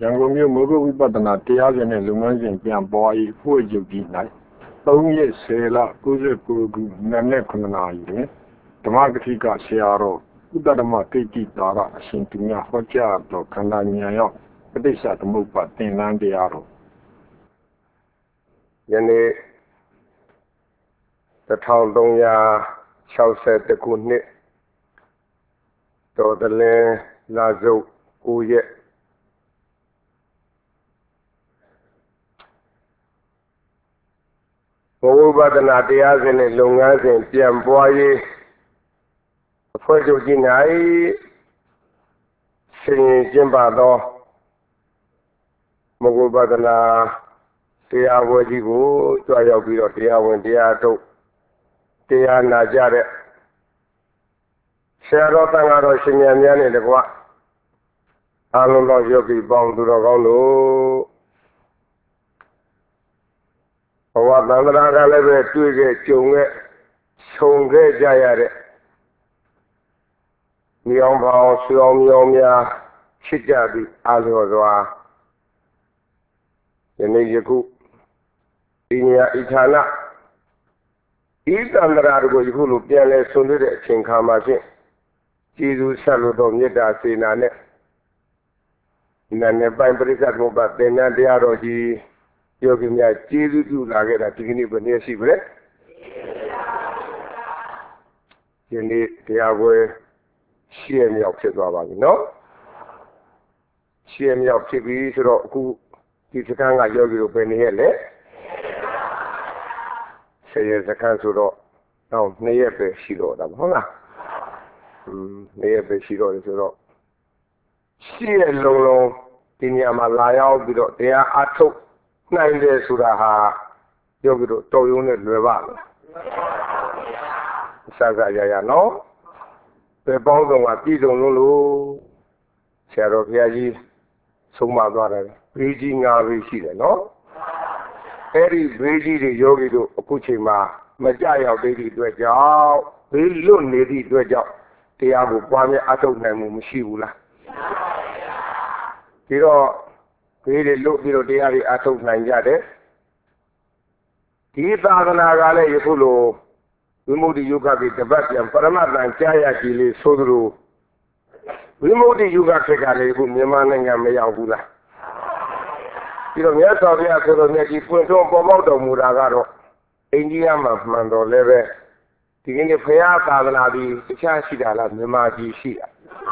န်ကုန်မြို့မိုးကုတ်ဝိပဿနာတရားစဉ်နဲ့လုပ်ငန်းစဉ်ပြန်ပွားရေးအဖွဲ့ချုပ်ကြီး၌3ရက်10လ69ခုနံနက်9နာရီတွင်ဓမ္မကတိကဆရာတော်ဥဒ္ဓဓမ္မကိတ္တိတာရအရှင်သူများဟောကြားတော်ခန္ဓာဉာဏ်ရောက်ပဋိစ္စသမုပ္ပါသင်္นานတရားတော်ယနေ့1360ခုနှစ်တော်တလင်းလာစုပ်9ရက်ဘဝဝဒနာတရားစဉ်နဲ့လုပ်ငန်းစဉ်ပြန်ပွားရေးအဖွဲ့ချုပ်ကြီး၌ဆင်ရင်ကျင်းပသောဘဝဝဒနာတရားဝဲကြီးကိုကြွရောက်ပြီးတော့တရားဝင်တရားထုတ်တရားနာကြတဲ့ဆရာတော်တန်ဃာတော်ရှင်များများနဲ့တကွအားလုံးသောယောဂီပေါင်းသူတော်ကောင်းတို့ဘဝတန်ត្រာကလည်းပဲတွေ့ခဲ့ကြုံခဲ့ခြုံခဲ့ကြရတဲ့မြောင်ပေါင်းဆွေအောင်မြောင်များဖြစ်ကြပြီးအားလျော်စွာယနေ့ယခုဒီနေရာဤဌာနဤတန္တရာတို့ကိုယခုလိုပြန်လဲဆွေးနွေးတဲ့အချိန်ခါမှာဖြင့်ကျေးဇူးဆက်လို့တော်မေတ္တာစေနာနဲ့နာနဲ့ပိုင်းပရိသတ်ဘုရားသင်္นานတရားတော်ကြီးယောဂီများကျေးဇူးပြုလာခဲ့တာဒီကနေ့ဘယ်နည်းရှိပြီလဲဒီနေ့တရားပွဲရှေ့မြောက်ဖြစ်သွားပါပြီနော်ရှေ့မြောက်ဖြစ်ပြီဆိုတော့အခုဒီစခန်းကယောဂီတို့ဘယ်နည်းရဲ့လဲဆယ်ရက်စခန်းဆိုတော့တော့2ရက်ပဲရှိတော့တာဟုတ်လား2ရက်ပဲရှိတော့တယ်ဆိုတော့ရှေ့လုံးလုံးဒီနေရာမှာလာရောက်ပြီးတော့တရားအထုတ်နိုင်တယ်ဆိုတာဟာယောဂီတို့တော်ရုံးနဲ့လွယ်ပါလားစကားရနော်ဘယ်ပေါင်းစုံကပြည်စုံလို့ဆရာတော်ဘုရားကြီးဆုံးမသွားတယ်ဘေးကြီး9ဘေးရှိတယ်နော်အဲ့ဒီဘေးကြီးတွေယောဂီတို့အခုချိန်မှာမကြရောက်သေးတဲ့အတွက်ကြောင့်ဘေးလွတ်နေတဲ့အတွက်ကြောင့်တရားကိုပွားများအထုတ်နိုင်မှုမရှိဘူးလားဒီတော့ဘေးတွေလွတ်ပြီးတော့တရားတွေအထုတ်နိုင်ကြတယ်ဒီသာသနာကလည်းယခုလိုဝိမု ക്തി ယုဂကိတပတ်ပြန်ပရမတ္တန်ကြားရကြည်လေးဆိုသလိုဝိမု ക്തി ယုဂခေတ်ကလည်းအခုမြန်မာနိုင်ငံမရောက်ဘူးလားပြီးတော့မြတ်စွာဘုရားဆိုတော်မြတ်ကြီးပွင့်ထွန်းပေါ်ပေါက်တော်မူတာကတော့အိန္ဒိယမှာမှန်တော်လည်းပဲဒီကနေ့ဘုရားသာသနာကြီးတခြားရှိတာလားမြန်မာပြည်ရှိတာ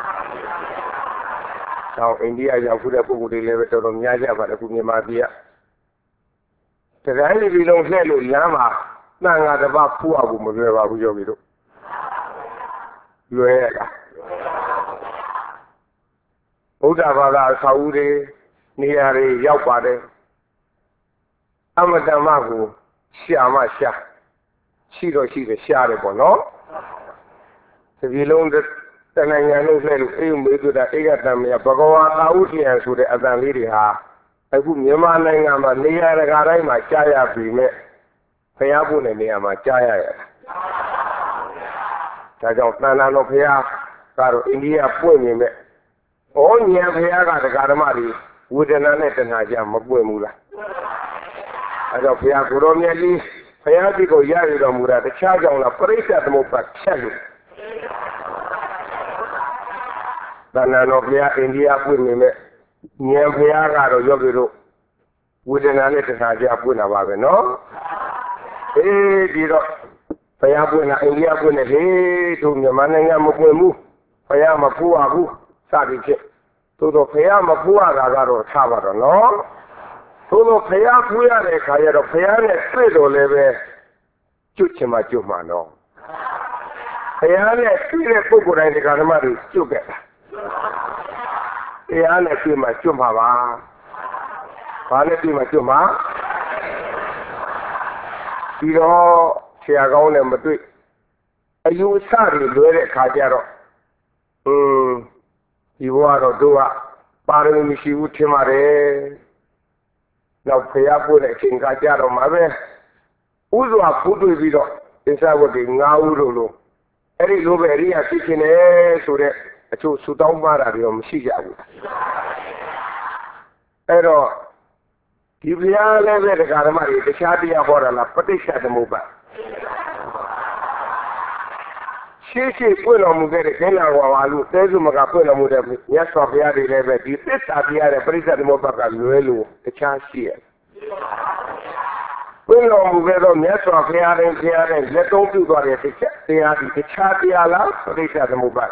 တော့အိန္ဒိယရောက်ခုတဲ့ပုဂ္ဂိုလ်တွေလည်းပဲတော်တော်များကြပါတယ်အခုမြန်မာပြည်ကတရားလေးပြီးလုံးလှည့်လို့လမ်းမှာတန်ဃာတစ်ပါးဖူးအောင်မလွယ်ပါဘူးယောဂီတို့လွယ်ရလားဘုရားဘာသာအဆောက်အဦတွေနေရာတွေရောက်ပါတယ်အမတမကိုရှာမရှာရှိတော့ရှိတယ်ရှားတယ်ပေါ့နော်ဒီပြည်လုံးတနိုင်ငံလုံးလှည့်လို့အေးမေးကြတာအေကတမယဘဂဝါသာဥထယံဆိုတဲ့အတန်လေးတွေဟာအခုမြန်မာနိုင်ငံမှာနေရာတကာတိုင်းမှာကြားရပြီမဲ့ဘုရားဖို့တဲ့နေရာမှာကြားရရတယ်ဒါကြောင့်သန္တာတော်ဘုရားကတော့အိန္ဒိယပွင့်နေမဲ့ဩဉာဏ်ဘုရားကတရားဓမ္မတွေဝေဒနာနဲ့တဏှာကြမပွင့်ဘူးလားအဲကြောင့်ဘုရားကိုရောမြတ်ကြီးဘုရားကြီးကိုရရတော်မူတာတခြားကြောင့်လားပရိစ္ဆေသမုပ္ပါဖြတ်လို့သန္တာတော်ဘုရားအိန္ဒိယပွင့်နေမဲ့ဉာဏ်ဘုရားကတော့ယောဂီတို့ဝေဒနာနဲ့တဏှာကြပွင့်တာပါပဲနော်ဒီတော့ဘုရားပွင့်တာအိန္ဒိယပွင့်တယ်လေတို့မြန်မာနိုင်ငံမပွင့်ဘူးဘုရားမဖူးရဘူးစသည်ဖြင့်သို့တော့ဘုရားမဖူးရတာကတော့ထားပါတော့နော်သို့တော့ဘုရားဖူးရတဲ့ခါကျတော့ဘုရားနဲ့တွေ့တော်လည်းပဲကျွတ်ချင်မှကျွတ်မှာနော်ဘုရားနဲ့တွေ့တဲ့ပုဂ္ဂိုလ်တိုင်းဒီကဓမ္မတွေကျွတ်ခဲ့တာတရားနဲ့တွေ့မှကျွတ်မှာပါဘာနဲ့တွေ့မှကျွတ်မှာပြီးတော့ဆရာကောင်းနဲ့မတွေ့အယူအဆတွေလွဲတဲ့ခါကျတော့ဒီဘဝတော့တို့ကပါရမီမရှိဘူးထင်ပါတယ်နောက်ဖျားပို့တဲ့အချိန်ခါကျတော့မှာပဲဥစွာဖူးတွေ့ပြီးတော့အစ္ဆဝတ္တိ9ဦးတို့လိုအဲ့ဒီလိုပဲအရိယာဖြစ်ခြင်းနဲ့ဆိုတဲ့အချို့ဆူတောင်းပါတာတွေတော့မရှိကြဘူးအဲ့တော့ဒီဘုရားလည်းပဲတရားဓမ္မတွေတခြားတရားဟောတာလားပဋိစ္စသမုပ္ပါရှေ့ပွင့်တော်မူခဲ့တဲ့ကျမ်းစာဝါဝါလူသဲစုမကပွင့်တော်မူတဲ့မြတ်စွာဘုရားတွေလည်းပဲဒီသစ္စာတရားတဲ့ပဋိစ္စသမုပ္ပါကလွဲလို့တခြားရှိရဲ့ပွင့်တော်မူခဲ့သောမြတ်စွာဘုရားတဲ့လက်သုံးပြုသွားတဲ့တရားဒီတခြားတရားလားပဋိစ္စသမုပ္ပါ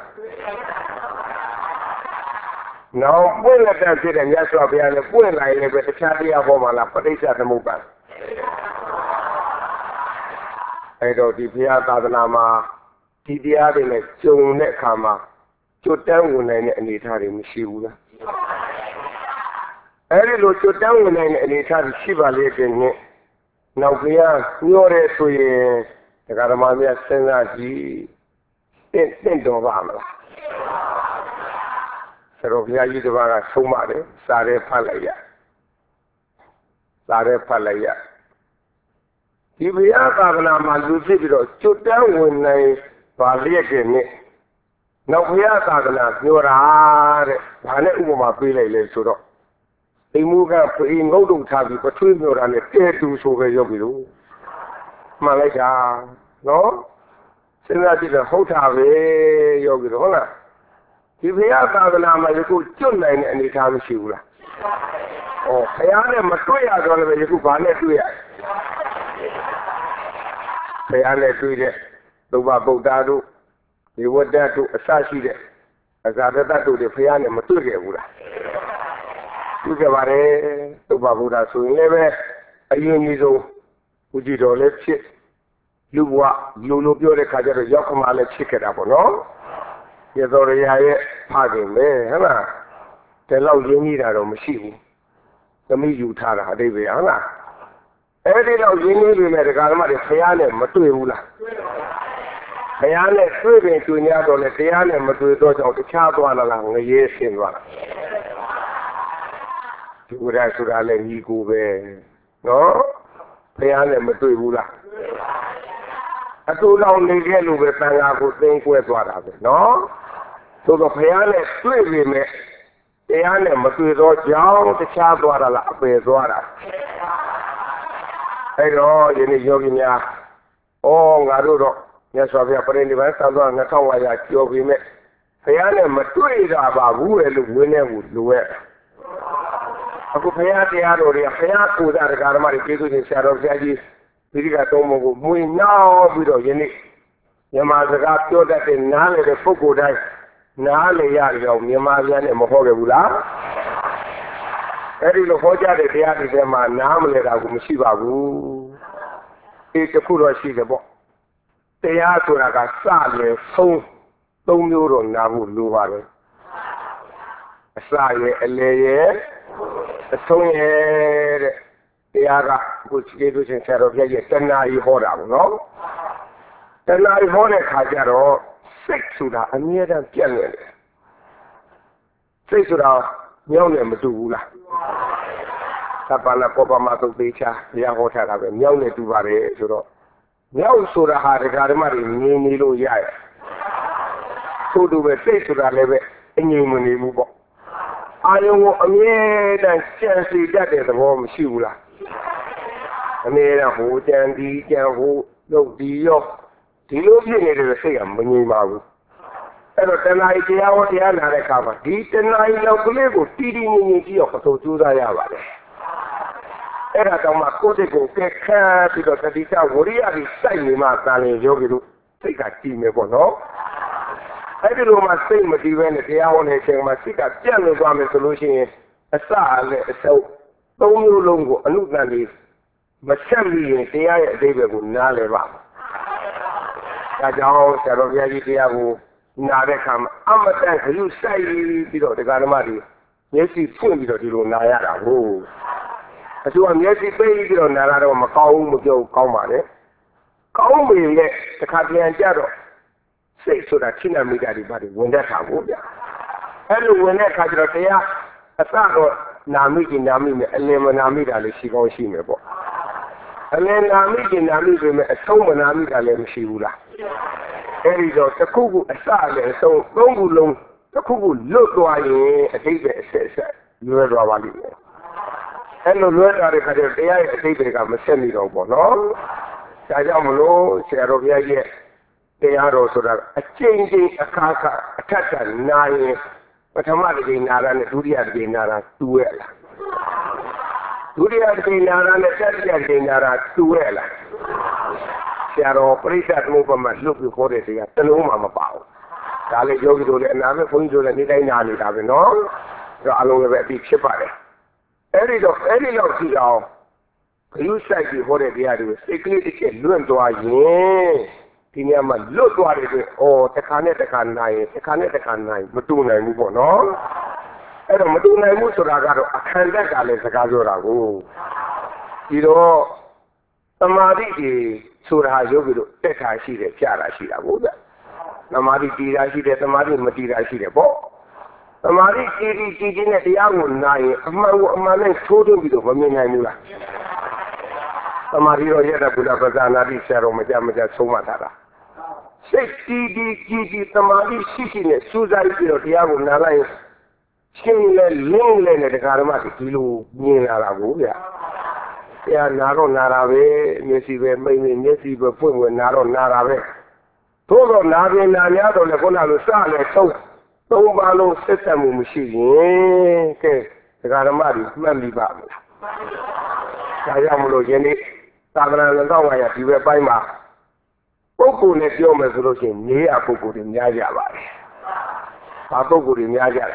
နောက်ပွင့်လက်တဲ့ဖြစ်တဲ့မြတ်စွာဘုရားလည်းပွင့်လာရင်လည်းပဲတခြားတရားဟောမှာလားပဋိစ္စသမုပ္ပါအဲ့တော့ဒီဘုရားသာသနာမှာဒီတရားတွေနဲ့ကျုံတဲ့အခါမှာကျွတ်တန်းဝင်နိုင်တဲ့အနေအထားတွေမရှိဘူးလားအဲ့ဒီလိုကျွတ်တန်းဝင်နိုင်တဲ့အနေအထားတွေရှိပါလေတဲ့နဲ့နောက်ဘုရားညှောတဲ့ဆိုရင်တရားဓမ္မများစဉ်းစားကြည့်တင့်တော်ပါမလားဆရာဘုရားကြီးတစ်ပါးကဆုံးမတယ်စာရဲဖတ်လိုက်ရဒီဘုရားသာသနာမှာလူဖြစ်ပြီးတော့ကျွတ်တန်းဝင်နိုင်ပါလျက်တဲ့နဲ့နောက်ဘုရားသာသနာပြောတာတဲ့ဘာနဲ့ဥပမာပေးလိုက်လဲဆိုတော့အိမ်မူကအိမ်ငုတ်တုံထားပြီးပထွေးပြောတာနဲ့တဲတူဆိုပဲရောက်ပြီလို့မှန်လိုက်တာနော်စဉ်းစားကြည့်တော့ဟုတ်တာပဲရောက်ပြီတော့ဟုတ်လားဒီဘုရားသာသနာမှာယခုကျွတ်နိုင်တဲ့အနေအထားမရှိဘူးလားဩဘုရားနဲ့မတွေ့ရတော့လည်းယခုဘာနဲ့တွေ့ရဘုရားနဲ့တွေ့တဲ့သုဘဗုဒ္ဓတို့ဒီဝတ္တတို့အစရှိတဲ့အဇာတတတို့တွေဘုရားနဲ့မတွေ့ခဲ့ဘူးလားတွေ့ကြပါတယ်သုဘဗုဒ္ဓဆိုရင်လည်းပဲအရင်ကြီးဆုံးဥကြည်တော်လည်းဖြစ်လူဘဝလိုပြောတဲ့ခါကျတော့ရောက်ခမလည်းဖြစ်ခဲ့တာပေါ့နော်ရသော်ရရဲ့ဖခင်ပဲဟုတ်လားတလောက်ရင်းကြီးတာတော့မရှိဘူးသမီးယူထားတာအတိတ်ပဲဟုတ်လားအဲ့ဒီတော့ရင်းနေပြီမဲ့တရားဓမ္မတွေဘုရားနဲ့မတွေ့ဘူးလားဘုရားနဲ့တွေ့ပင်တွေ့냐တော့လေတရားနဲ့မတွေ့တော့ကြောင့်တခြားသွားလာငရေဆင်းသွားတာဒီဥရဆိုတာလည်းညီကိုပဲနော်ဘုရားနဲ့မတွေ့ဘူးလားအတူလောင်နေခဲ့လို့ပဲတန်ခါကိုသိမ်းကွဲသွားတာပဲနော်သို့တော့ဘုရားနဲ့တွေ့ပြီမဲ့တရားနဲ့မတွေ့တော့ကြောင့်တခြားသွားတာလားအပယ်သွားတာအဲ့တော့ယနေ့ယောဂီများငါတို့တော့မြတ်စွာဘုရားပြိဋိဘံသံသွား2500ကျော်ပြီမဲ့ဘုရားနဲ့မတွေ့တာပါဘူးလေလို့ဝင်းနေဘူးလိုရဲ့အခုဘုရားတရားတော်တွေကဘုရားကိုယ်စားတရားဓမ္မတွေကျေးဇူးရှင်ဆရာတော်ဘုရားကြီးဒီကသုံးပုံကိုမွေနှောင်းပြီးတော့ယနေ့မြန်မာစကားပြောတတ်တဲ့နားလေတဲ့ပုဂ္ဂိုလ်တိုင်းနားလေရကြောင်မြန်မာပြန်နဲ့မဟောခဲ့ဘူးလားအဲ့ဒီလိုဟောကြားတဲ့တရားတွေထဲမှာနားမလဲတာကိုမရှိပါဘူးအေးတခုတော့ရှိတယ်ပေါ့တရားဆိုတာကစလေဆုံးသုံးမျိုးတော့နားဖို့လိုပါတယ်အစရဲ့အလေရဲ့အဆုံးရဲ့တဲ့တရားကကိုကျေးဇူးရှင်ဆရာတော်ဘုရားကြီးတဏှာကြီးဟောတာပေါ့နော်တဏှာကြီးဟောတဲ့ခါကျတော့စိတ်ဆိုတာအမြဲတမ်းပြတ်နေတယ်စိတ်ဆိုတာမြောင်းနေမတူဘူးလားသဗ္ဗနာကောပမသုတ်သေးချာဘုရားဟောထားတာပဲမြောင်းနေတူပါတယ်ဆိုတော့မြောက်ဆိုတာဟာတရားဓမ္မတွေငြင်းနေလို့ရရဲ့သို့တူပဲစိတ်ဆိုတာလည်းပဲအငြိမ်မနေဘူးပေါ့အာယုံကိုအမြဲတမ်းကြံစီတတ်တဲ့သဘောမရှိဘူးလားအမြဲတမ်းဟိုကြံဒီကြံဟိုလုပ်ဒီရောဒီလိုဖြစ်နေတဲ့စိတ်ကမငြိမ်ပါဘူးအဲ့တော့တဏှာကြီးတရားဟောတရားနာတဲ့အခါမှာဒီတဏှာကြီးလောက်ကလေးကိုတီးတီးငြိမ်ငြိမ်ကြည့်အောင်အဆိုကြိုးစားရပါတယ်အဲ့ဒါတောင်မှကိုယ်စိတ်ကိုကဲခါပြီးတော့တတိယဝရိယကြီးစိုက်နေမှသာလင်ယောဂီတို့စိတ်ကကြည်မယ်ပေါ့နော်အဲ့ဒီလိုမှစိတ်မတည်ဘဲနဲ့တရားဟောနေချိန်မှာစိတ်ကပြန့်လို့သွားမယ်ဆိုလို့ရှိရင်အစနဲ့အစုပ်သုံးမျိုးလုံးကိုအနုတန်လေးမဆက်မိရင်တရားရဲ့အသေးပဲကိုနားလည်ပါဒါကြောင့်ဆရာတော်ဘုရားကြီးတရားကိုနားတဲ့အခါမှာအမတန်ခရုစိုက်ပြီးတော့တရားဓမ္မတွေမျက်စိဖွင့်ပြီးတော့ဒီလိုနားရတာဟုတ်အကျိုးအမျက်စိပိတ်ပြီးတော့နာလာတော့မကောင်းဘူးမပြောကောင်းပါနဲ့ကောင်းပြီနဲ့တခါပြန်ကြတော့စိတ်ဆိုတာချိနာမိတာတွေဘာတွေဝင်တတ်တာကိုဗျအဲ့လိုဝင်တဲ့အခါကျတော့တရားအစတော့နာမိကျင်နာမိမယ်အလင်မနာမိတာလည်းရှိကောင်းရှိမယ်ပေါ့အလင်နာမိကျင်နာမိပေမဲ့အဆုံးမနာမိတာလည်းမရှိဘူးလားအဲ့ဒီတော့တစ်ခုခုအစလည်းအဆုံးသုံးခုလုံးတစ်ခုခုလွတ်သွားရင်အတိတ်ပဲအဆက်ဆက်လွဲသွားပါလိမ့်မယ်အဲ့လိုလွဲတာတဲ့ခါကျတရားရဲ့အတိတ်တွေကမဆက်မိတော့ဘူးနော်ဒါကြောင့်မလို့ဆရာတော်ဘုရားရဲ့တရားတော်ဆိုတာအကျဉ်းချင်းအခါခါအထက်ထနာရင်ပထမတစ်ချိန်နာတာနဲ့ဒုတိယတစ်ချိန်နာတာတူရဲ့လားဒုတိယတစ်ချိန်နာတာနဲ့တတိယတစ်ချိန်နာတာတူရဲ့လားဆရာတော်ပရိသတ်မှုပမာလွတ်ပြီးခေါ်တဲ့တရားတစ်လုံးမှမပါဘူးဒါလည်းယောဂီတို့လည်းအနာမဲ့ဘုန်းကြီးတို့လည်းနေတိုင်းနာနေတာပဲနော်ဒါအလုံးလည်းပဲအပြီးဖြစ်ပါတယ်အဲ့ဒီလောက်ကြည့်အောင်ဘုရားဆိုင်ပြီးဟောတဲ့တရားတွေစိတ်ကလေးတစ်ချက်လွန့်သွားရင်ဒီနေရာမှာလွတ်သွားတယ်ဆိုတစ်ခါနဲ့တစ်ခါနိုင်ရင်တစ်ခါနဲ့တစ်ခါနိုင်မတူနိုင်ဘူးပေါ့နော်အဲ့တော့မတူနိုင်ဘူးဆိုတာကတော့အခန္ဓာကလည်းစကားပြောတာကိုဒီတော့သမာဓိတွေဆိုတာယောဂီတို့တက်တာရှိတယ်ကြာတာရှိတာပေါ့ဗျသမာဓိတည်တာရှိတယ်သမာဓိမတည်တာရှိတယ်ပေါ့သမာဓိတည်ခြင်းနဲ့တရားကိုနိုင်ရင်အမှန်ကိုအမှန်နဲ့ထိုးထွင်းပြီးတော့မမြင်နိုင်ဘူးလားသမာဓိရောရတဲ့ဘုရားပဇာနာတိဆရာတော်မကြဆုံးမထားတာစိတ်တည်သမာဓိရှိနဲ့စူးစိုက်ပြီးတော့တရားကိုနားလိုက်ရှင်းလဲလင်းလဲနဲ့တရားဓမ္မဒီလိုမြင်လာတာကိုဗျတရားနာတော့နာတာပဲမျက်စိပဲမိတ်မျက်စိပဲဖွင့်ဝင်နာတော့နာတာပဲသို့တော့နာပြင်နာများတော့လည်းခုနလိုစလဲသုံးပါလုံးဆက်ဆက်မှုမရှိရင်ကဲတရားဓမ္မတွေမှတ်မိပါမလားဒါကြောင့်မလို့ယနေ့သာသနာ့2500ဒီဘက်ပိုင်းမှာပုဂ္ဂိုလ်နဲ့ပြောမယ်ဆိုလို့ရှိရင်နေရပုဂ္ဂိုလ်တွေများကြပါတယ်။ဘာပုဂ္ဂိုလ်တွေများကြလဲ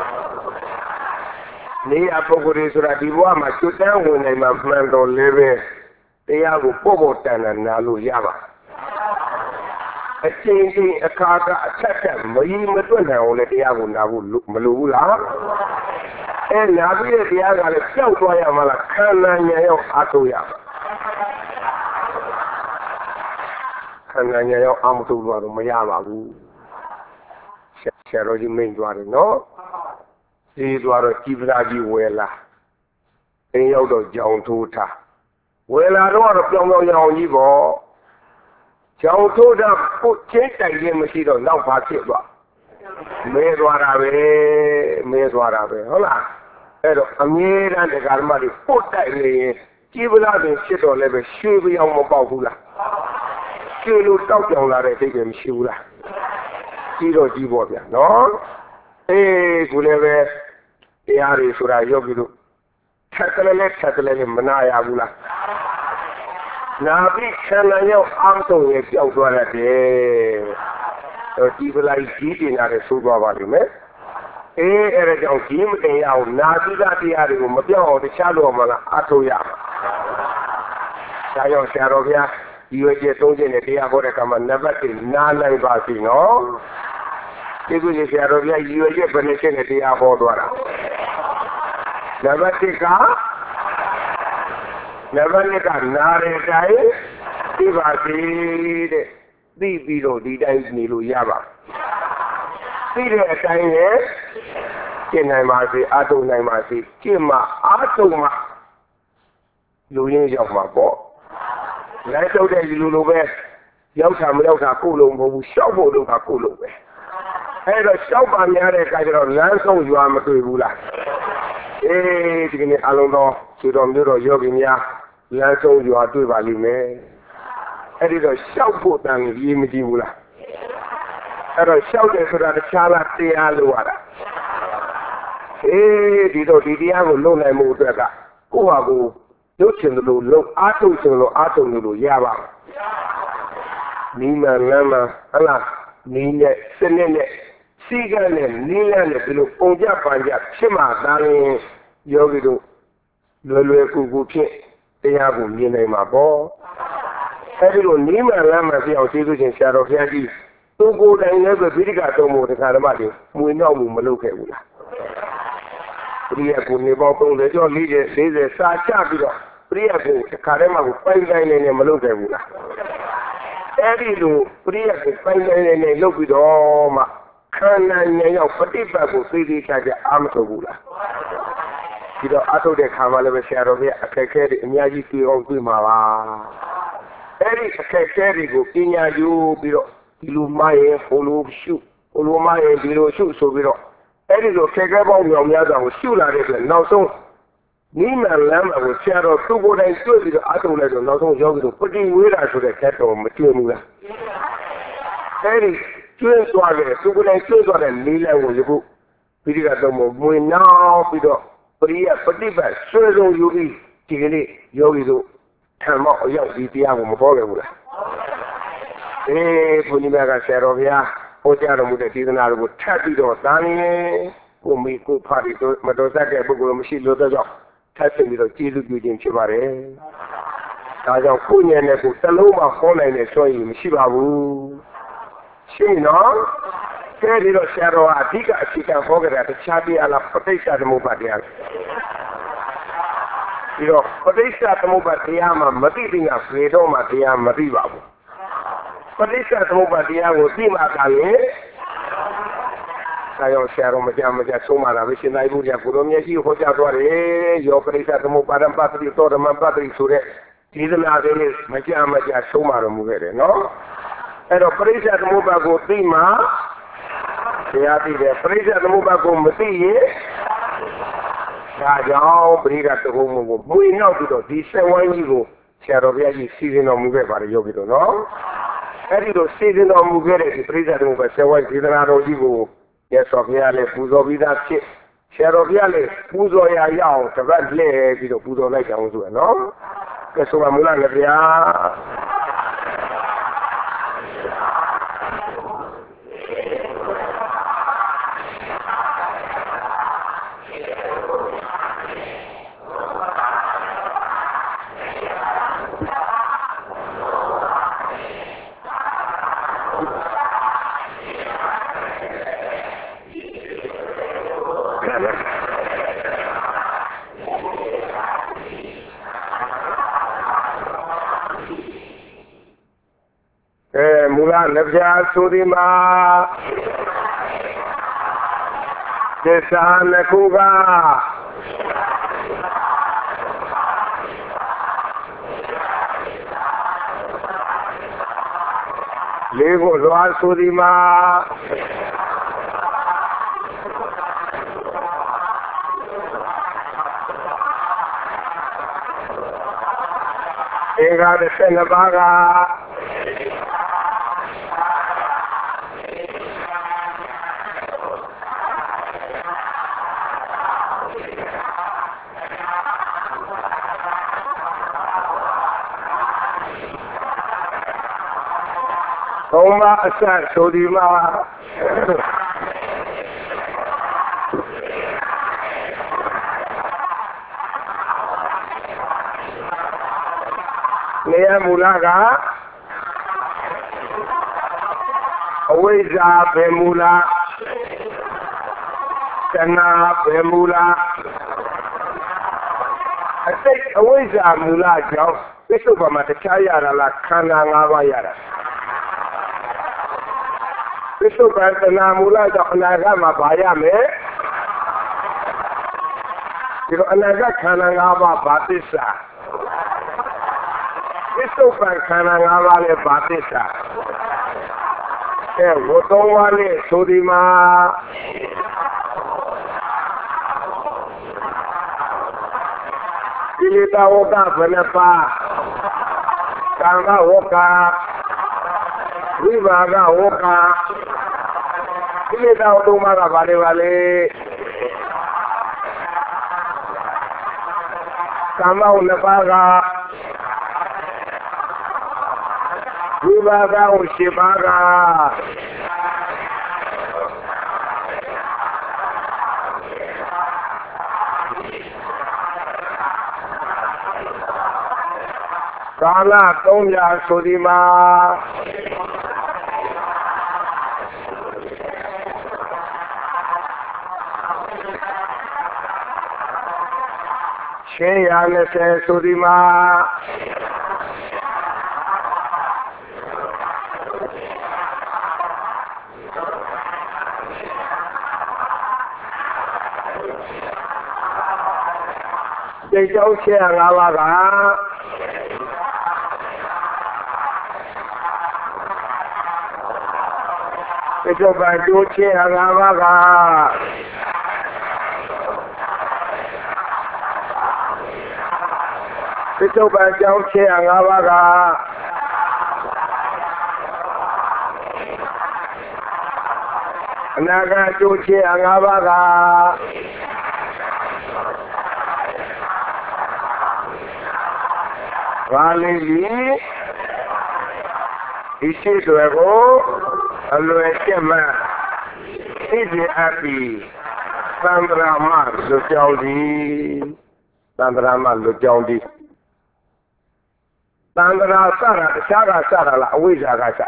။နေရပုဂ္ဂိုလ်တွေဆိုတာဒီဘဝမှာကျွတ်တန်းဝင်နိုင်မှာမှန်တော်လည်းပဲတရားကိုပို့တန်နာလို့ရပါအချင်းချင်းအခါကအထက်မကြီးမတွက်နိုင်အောင်လည်းတရားကိုနာဖို့မလိုဘူးလားအဲနာပြီးတဲ့တရားကလည်းကြောက်သွားရမှာလားခန္ဓာဉာဏ်ရောက်အားထုတ်ရခန္ဓာဉာဏ်ရောက်အားမထုတ်တော့မရပါဘူးဆရာတော်ကြီးမိန့်သွားတယ်နော်ဒီသွားတော့ကြည်ပလာကြီးဝယ်လာအင်းရောက်တော့ကြောင်ထိုးထားဝယ်လာတော့ပြောင်းရအောင်ကြီးပေါ့ကြောင်ထိုးတာကိုချင်းတိုင်ရင်မရှိတော့နောက်ပါဖြစ်သွားမဲသွားတာပဲဟုတ်လားအဲ့တော့အမြဲတမ်းတရားဓမ္မတွေပို့တိုက်နေရင်ကြီးပလာပင်ဖြစ်တော့လည်းပဲရွှေပြောင်းမပေါက်ဘူးလားကျွေးလို့တောက်ပြောင်လာတဲ့စိတ်တွေမရှိဘူးလားကြီးတော့ကြီးပေါ့ဗျာနော်ခုလည်းပဲတရားတွေဆိုတာယောဂီတို့ထက်ကလေးမနာရဘူးလားနာပြီးဆန္ဒရောက်အားထုတ်ရင်ပျောက်သွားတယ်တော့ဒီပလိုက်ကြီးတင်ရတဲ့ဆိုးသွားပါလိမ့်မယ်အဲ့ဒါကြောင့်ကြီးမတင်ရအောင်နာပြီးသားတရားတွေကိုမပြောင်းအောင်တခြားလို့မှလားအားထုတ်ရဒါကြောင့်ဆရာတော်ဘုရားဒီဝကျသုံးခြင်းနဲ့တရားဟောတဲ့ကမှာနံပါတ်1နားလိုက်ပါစီနော်ဒီကုကြီးဆရာတော်ဘုရားဒီဝကျဘယ်နှချက်နဲ့တရားဟောသွားတာနံပါတ်1ကနားရတိုင်းသိပါစီတဲ့သိပြီးတော့ဒီတိုင်းနေလို့ရပါသိတဲ့အတိုင်းနဲ့ကျင့်နိုင်ပါစေအားထုတ်နိုင်ပါစေကျင့်မှအားထုတ်မှလူရင်းရောက်မှာပေါ့လိုက်ထုတ်တဲ့လူလိုပဲရောက်တာမရောက်တာကိုယ်လုံးမဟုတ်ဘူးရှောက်ဖို့လုပ်တာကိုယ်လုံးပဲအဲ့တော့ရှောက်ပါများတဲ့အခါကျတော့လမ်းဆုံးရွာမတွေ့ဘူးလားဒီကနေ့အလုံးတော်ခြေတော်မျိုးတော်ယောဂီများလမ်းဆုံးရွာတွေ့ပါလိမ့်မယ်အဲ့ဒီတော့ရှောက်ဖို့တန်ကြီးမကြည့်ဘူးလားအဲ့တော့ရှောက်တယ်ဆိုတာတခြားလားတရားလို့ရတာဒီတော့ဒီတရားကိုလုပ်နိုင်မှုအတွက်ကကိုယ့်ဟာကိုယ်လုပ်ချင်တယ်လို့လုပ်အားထုတ်ချင်လို့အားထုတ်လို့ရပါနီးမှလမ်းမှဟလားနီးနဲ့စနစ်နဲ့စီကံနဲ့နီးလမ်းနဲ့ဒီလိုပုံကြပန်ကြဖြစ်မှသာရင်ယောဂီတို့လွယ်ကူဖြစ်တရားကိုမြင်နိုင်မှာပေါ့အဲဒီလိုနီးမှလမ်းမှပြောင်းကျေးဇူးရှင်ဆရာတော်ဘုရားကြီးသူကိုယ်တိုင်လည်းပဲဗိဓိကသုံးဖို့တရားဓမ္မတွေမွေနောက်မှုမလုပ်ခဲ့ဘူးလားပရိယကိုနေပေါင်း30ကျော်40စာချပြီးတော့ပရိယကိုတစ်ခါတည်းမှကိုပိုင်နေမလုပ်ခဲ့ဘူးလားအဲ့ဒီလိုပရိယကိုပိုင်နေလုပ်ပြီးတော့မှခန္ဓာဉာဏ်ရောက်ပฏิပတ်ကိုသိသိချာချာအားမထုတ်ဘူးလားဒီတော့အထုတ်တဲ့ခါမှလည်းပဲဆရာတော်ကြီးအခက်အခဲတွေအများကြီးတွေ့အောင်တွေ့မှာပါအဲ့ဒီအခက်အခဲတွေကိုပညာယူပြီးတော့ဒီလိုမှရင်ဟိုလိုရှုဟိုလိုမှရင်ဒီလိုရှုဆိုပြီးတော့အဲ့ဒီလိုခက်ခဲပေါင်းမြောင်များစွာကိုရှုလာတဲ့အတွက်နောက်ဆုံး Nima Lama will share or two good and two with the other letter, not only to put in with us to the cat or material. Very two toilet, two good and two and Lila will go. We got the more now, we don't. Priya Patiba, so you be Tigani, Yogi do. Tama or young Vitia Mobola. Eh, Punimaga Serovia, Ojara with the Tiganara would tap it or Dani, whom we could party to Madosaka, Bugu Machine Loda. Testing with a Tilu in Chivare. I don't put in a Saloma Hona in a showing Shibabu. She no? Very little shadow, I think she can forget that the Chabi a la Potesa de Mubadia. You know, Potesa de Mubadiama, Madina, Fredo Madia, Mariba. Potesa de Mubadia will be Magale. I don't share on Majama Soma, which in Ibuja, Puromia, Hoja, your place at the Mubadan Battery, told my battery to it. Even now, there is Majama Soma, no? And a place at the Mubago Prima, they are the place at the Mubago Mati, Sajao, bring at the home. We know to this one you go, Sharovia season of Mugaba, Yogi, no? And it was season of Mugere, the president of Sewan, Gidanaro, yes, Soviale, Puzo Vidace, Cheroviale, Puzo Yao, Cavale, Puzo like no? Casumula, Mula Navja Surima Desan Kuga Lego Loa Surima Ega de Senabaga Oma Asa Sodima Nea Mulaga Aweza Bemula Sana Bemula I think Aweza Mula Joe this is from the Chayara la Kana Navayara. This is the Namula Nagama Bayame. You know, Anaga Kanangava Batisa. This is from Kanangava Batisa. Eh, Wotowale Sodima. Ilita Woka Benepa. Kanga Woka. Vivaga Woka. Ilita Otomara Vale. Kama Unabaga. Vivaga Ushibaga. Kala Tonya Sodima Sheyane Se Sodima Dejau Che Ngalaga Itu baju Che Ngalaga စ္ဆုတ်ပံကြောင်းဖြစ်ရ၅ပါးကအနာဂတ်ကျိုးဖြစ်ရ၅ပါးကဘာလေးကြီးဒီရှိတွေကိုအလွယ်ကျက်မှသိစေအပ်ပြီးသံဃာမလွတ်ကြောင်းသည်သံဃာမလွတ်ကြောင်းသည်သံဃာစတာတခြားကစတာလားအဝိဇ္ဇာကစ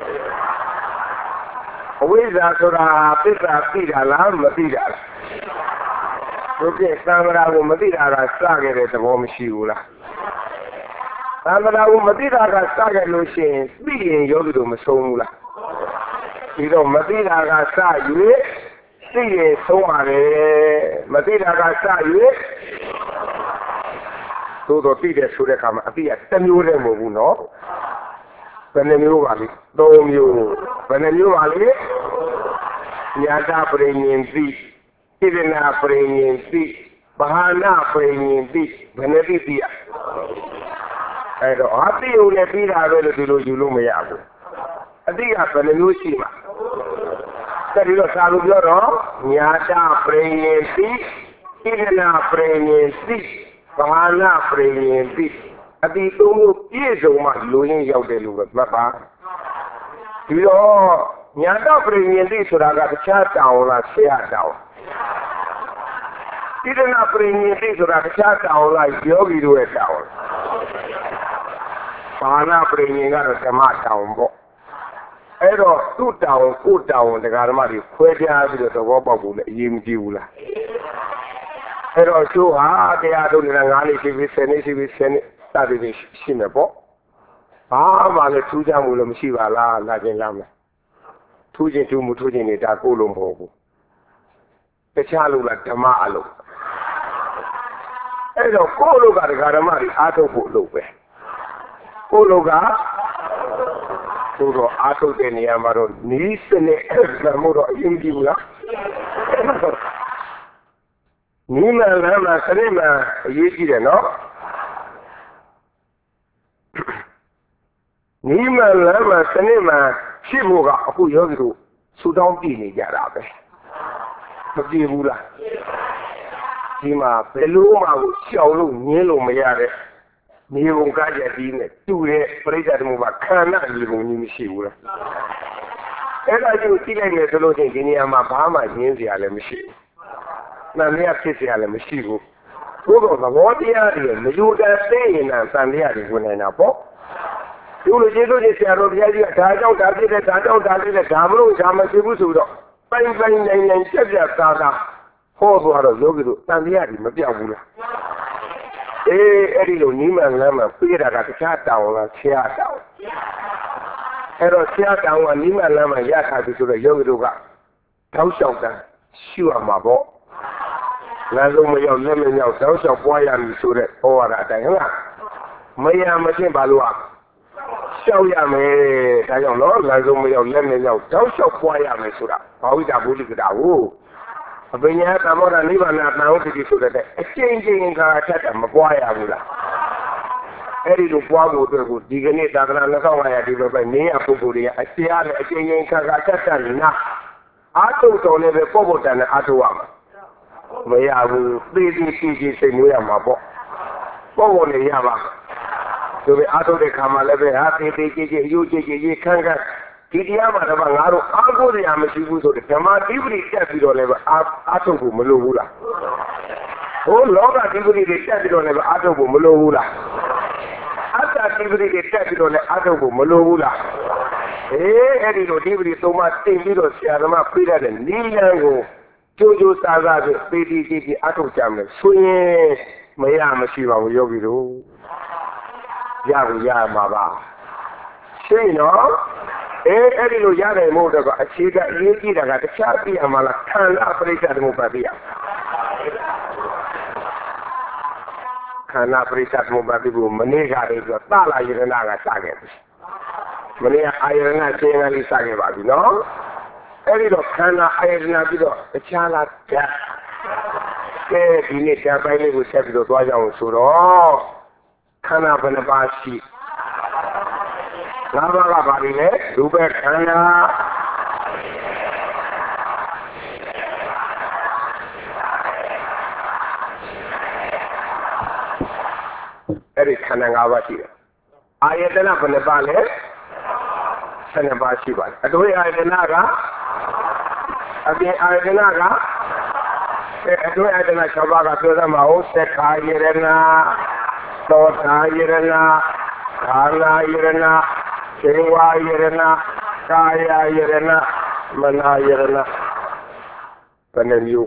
အဝိဇ္ဇာဆိုတာသစ္စာသိတာလားမသိတာလားတို့ပြသံဃာကိုမသိတာကစခဲ့တဲ့သဘောမရှိဘူးလားသံဃာကိုမသိတာကစခဲ့လို့ရှိရင်သိရင်ယောဂီတို့မဆုံးဘူးလားဒီတော့မသိတာကစ၍သိရင်ဆုံးပါလေမသိတာကစ၍သို့တော့သိတယ်ဆိုတဲ့အခါမှာအသိကတစ်မျိုးတည်းမဟုတ်ဘူးနော်ဘယ်နှမျိုးပါလဲ၃မျိုးဘယ်နှမျိုးပါလဲညာတာပရိညင်သိဣဒနာပရိညင်သိဘာဟာနာပရိညင်သိဘယ်နှသိသိရအဲ့တော့အသိုံနဲ့ပြီးတာပဲလို့ဒီလိုယူလို့မရဘူးအသိကဘယ်နှမျိုးရှိမှာဒီတော့သာလို့ပြောတော့ညာတာပရိညင်သိဣဒနာပရိညင်သိဘာဟာနာပရိညင်သိအတိသုံးမျိုးပြည့်စုံမှလူရင်းရောက်တယ်လို့ပဲမှတ်ပါဒီတော့ညာတော့ပရိညင်သိဆိုတာကတခြားတောင်းလားဆရာတောင်းဣဒနာပရိညင်သိဆိုတာတခြားတောင်းလားယောဂီတို့ရဲ့တောင်းဘာဟာနာပရိညင်ကတော့ဓမ္မတောင်းပေါ့အဲ့တော့သူ့တောင်းကိုတောင်းတရားဓမ္မတွေခွဲခြားပြီးတော့သဘောပေါက်ဖို့လည်းအရေးမကြီးဘူးလားအဲ့တော့သူဟာတရားထုတ်နေတာ9နှစ်ရှိပြီ10နှစ်ရှိပြီ10နှစ်စသည်ဖြင့်ရှိမယ်ပေါ့ဘာမှလည်းထူးခြားမှုလည်းမရှိပါလားလာခြင်းလားမယ်ထူးခြင်းထူးမှုထူးခြင်းနေတာကိုလို့မဟုတ်ဘူးတခြားလို့လားဓမ္မအလုပ်အဲ့တော့ကိုလို့ကတရားဓမ္မတွေအားထုတ်ဖို့လုပ်ပဲကိုလို့ကသို့တော့အားထုတ်တဲ့နေရာမှာတော့နီးစနစ်အဲ့မှုတော့အရင်ကြည့်ဘူးလားနီးမှန်လမ်းမှာစနစ်မှန်အရေးကြီးတယ်နော်နီးမှန်လမ်းမှာစနစ်မှန်ရှိဖို့ကအခုယောဂီတို့ဆူတောင်းပြည်နေကြတာပဲမပြေဘူးလားဒီမှာဘယ်လိုမှရှောင်လို့ငင်းလို့မရတဲ့မြေပုံကားချက်ကြီးနဲ့တူတဲ့ပြိဿတမှုမှာခန္ဓာမြေပုံကြီးမရှိဘူးလားအဲ့ဒါကြီးကိုကြည့်လိုက်မယ်ဆိုလို့ချင်းဒီနေရာမှာဘာမှငင်းစရာလည်းမရှိဘူးနာမည်ဖြစ်စရာလည်းမရှိဘူးသို့တော့သဘောတရားတွေမယူတတ်သိရင်တန်တရားတွေဝင်နေတာပေါ့ဒီလိုကျေးဇူးရှင်ဆရာတော်ဘုရားကြီးကဒါကြောင့်ဒါဖြစ်တယ်ဒါကြောင့်ဒါဖြစ်တယ်ဒါမလို့ဒါမရှိဘူးဆိုတော့ပိုင်နိုင်ပြက်ပြက်သားသားဟောသွားတော့ယောဂီတို့တန်တရားတွေမပြောက်ဘူးလားအဲ့ဒီလိုနီးမှန်လမ်းမှပြေးတာကတခြားတောင်းလားဆရာတောင်းအဲ့တော့ဆရာတောင်းကနီးမှန်လမ်းမှရထားပြီဆိုတော့ယောဂီတို့ကတောက်လျှောက်တာရှိရမှာပေါ့လမ်းလုံးမရောက်လက်မရောက်တောက်လျှောက်ပွားရမည်ဆိုတဲ့ဟောရတာအတိုင်းဟုတ်လားမရမချင်းဘာလို့ရှောက်ရမယ်ဒါကြောင့်နော်လမ်းလုံးမရောက်လက်မရောက်တောက်လျှောက်ပွားရမယ်ဆိုတာဘာဝိတာဘုလိကတာကိုအပညာသမောဒနိဗ္ဗာန်တန်ဟုတ်ပြီဆိုတဲ့အချင်းချင်းခါထက်တာမပွားရဘူးလားအဲ့ဒီလိုပွားဖို့အတွက်ကိုဒီကနေ့သာသနာ2500ဒီလိုပဲနင်းရပုဂ္ဂိုလ်တွေကအတရားနဲ့အချင်းချင်းခါထက်တာနာအားထုတ်တော်လည်းပဲပေါ့ပေါ့တန်နဲ့အားထုတ်ရမှာမရဘူးသိသိစိတ်မျိုးရမှာပေါ့ပေါ့ပေါ့နဲ့ရပါဆိုပြီးအားထုတ်တဲ့ခါမှာလည်းပဲဟာသိကြည်အယုကြည်ခန်းဒီတရားမှာတော့ငါတို့အားကိုးရမရှိဘူးဆိုတဲ့ဓမ္မတိပ္ပတိတက်ပြီးတော့လည်းအားထုတ်ဖို့မလိုဘူးလားဟိုလောကတိပ္ပတိတွေတက်ပြီးတော့လည်းအားထုတ်ဖို့မလိုဘူးလားအတ္တတိပ္ပတိတွေတက်ပြီးတော့လည်းအားထုတ်ဖို့မလိုဘူးလားအဲ့ဒီလိုတိပ္ပတိသုံးပါးတင်ပြီးတော့ဆရာသမားပြရတဲ့နိလန်းကိုကြိုးစားစားဖြင့်ပေတီကြည့်အားထုတ်ကြမယ်ဆိုရင်မရမရှိပါဘူးယောဂီတို့ရမှာပါရှင်းနော်အဲ့ဒီလိုရတယ်မို့တော့အခြေခံအရေးကြီးတာကတခြားပြရမှာလားခန္ဓာပရိစ္ဆေသမုပ္ပါဒ်ပြခန္ဓာပရိစ္ဆေသမုပ္ပါဒ်ကိုမနေ့ကတည်းကသလာယရဏကစခဲ့ပြီမနေ့ကအာယရဏသင်္ကန်းလေးစခဲ့ပါပြီနော်အဲ့ဒီတော့ခန္ဓာအာယရဏပြီးတော့တခြားလားဓာတ်ဒီနေ့ဓာတ်ပိုင်းလေးကိုဆက်ပြီးတော့သွားကြအောင်ဆိုတော့ခန္ဓာဘယ်နှပါးရှိ၅ပါးကဘာတွေလဲရူပခန္ဓာအဲ့ဒီခန္ဓာ၅ပါးရှိတယ်အာယတနာဘယ်နှပါးလဲ12ပါးရှိပါတယ်အတွေ့အာယတနာကအပြင်အာယတနာကအတွေ့အာယတနာ6ပါးကပြောသမှာဟုတ်သက္ခာယရဏသောတာယရဏခန္ဓာယရဏစေဝါယရဏကာယယရဏမနာယရဏဘယ်နှမျိုး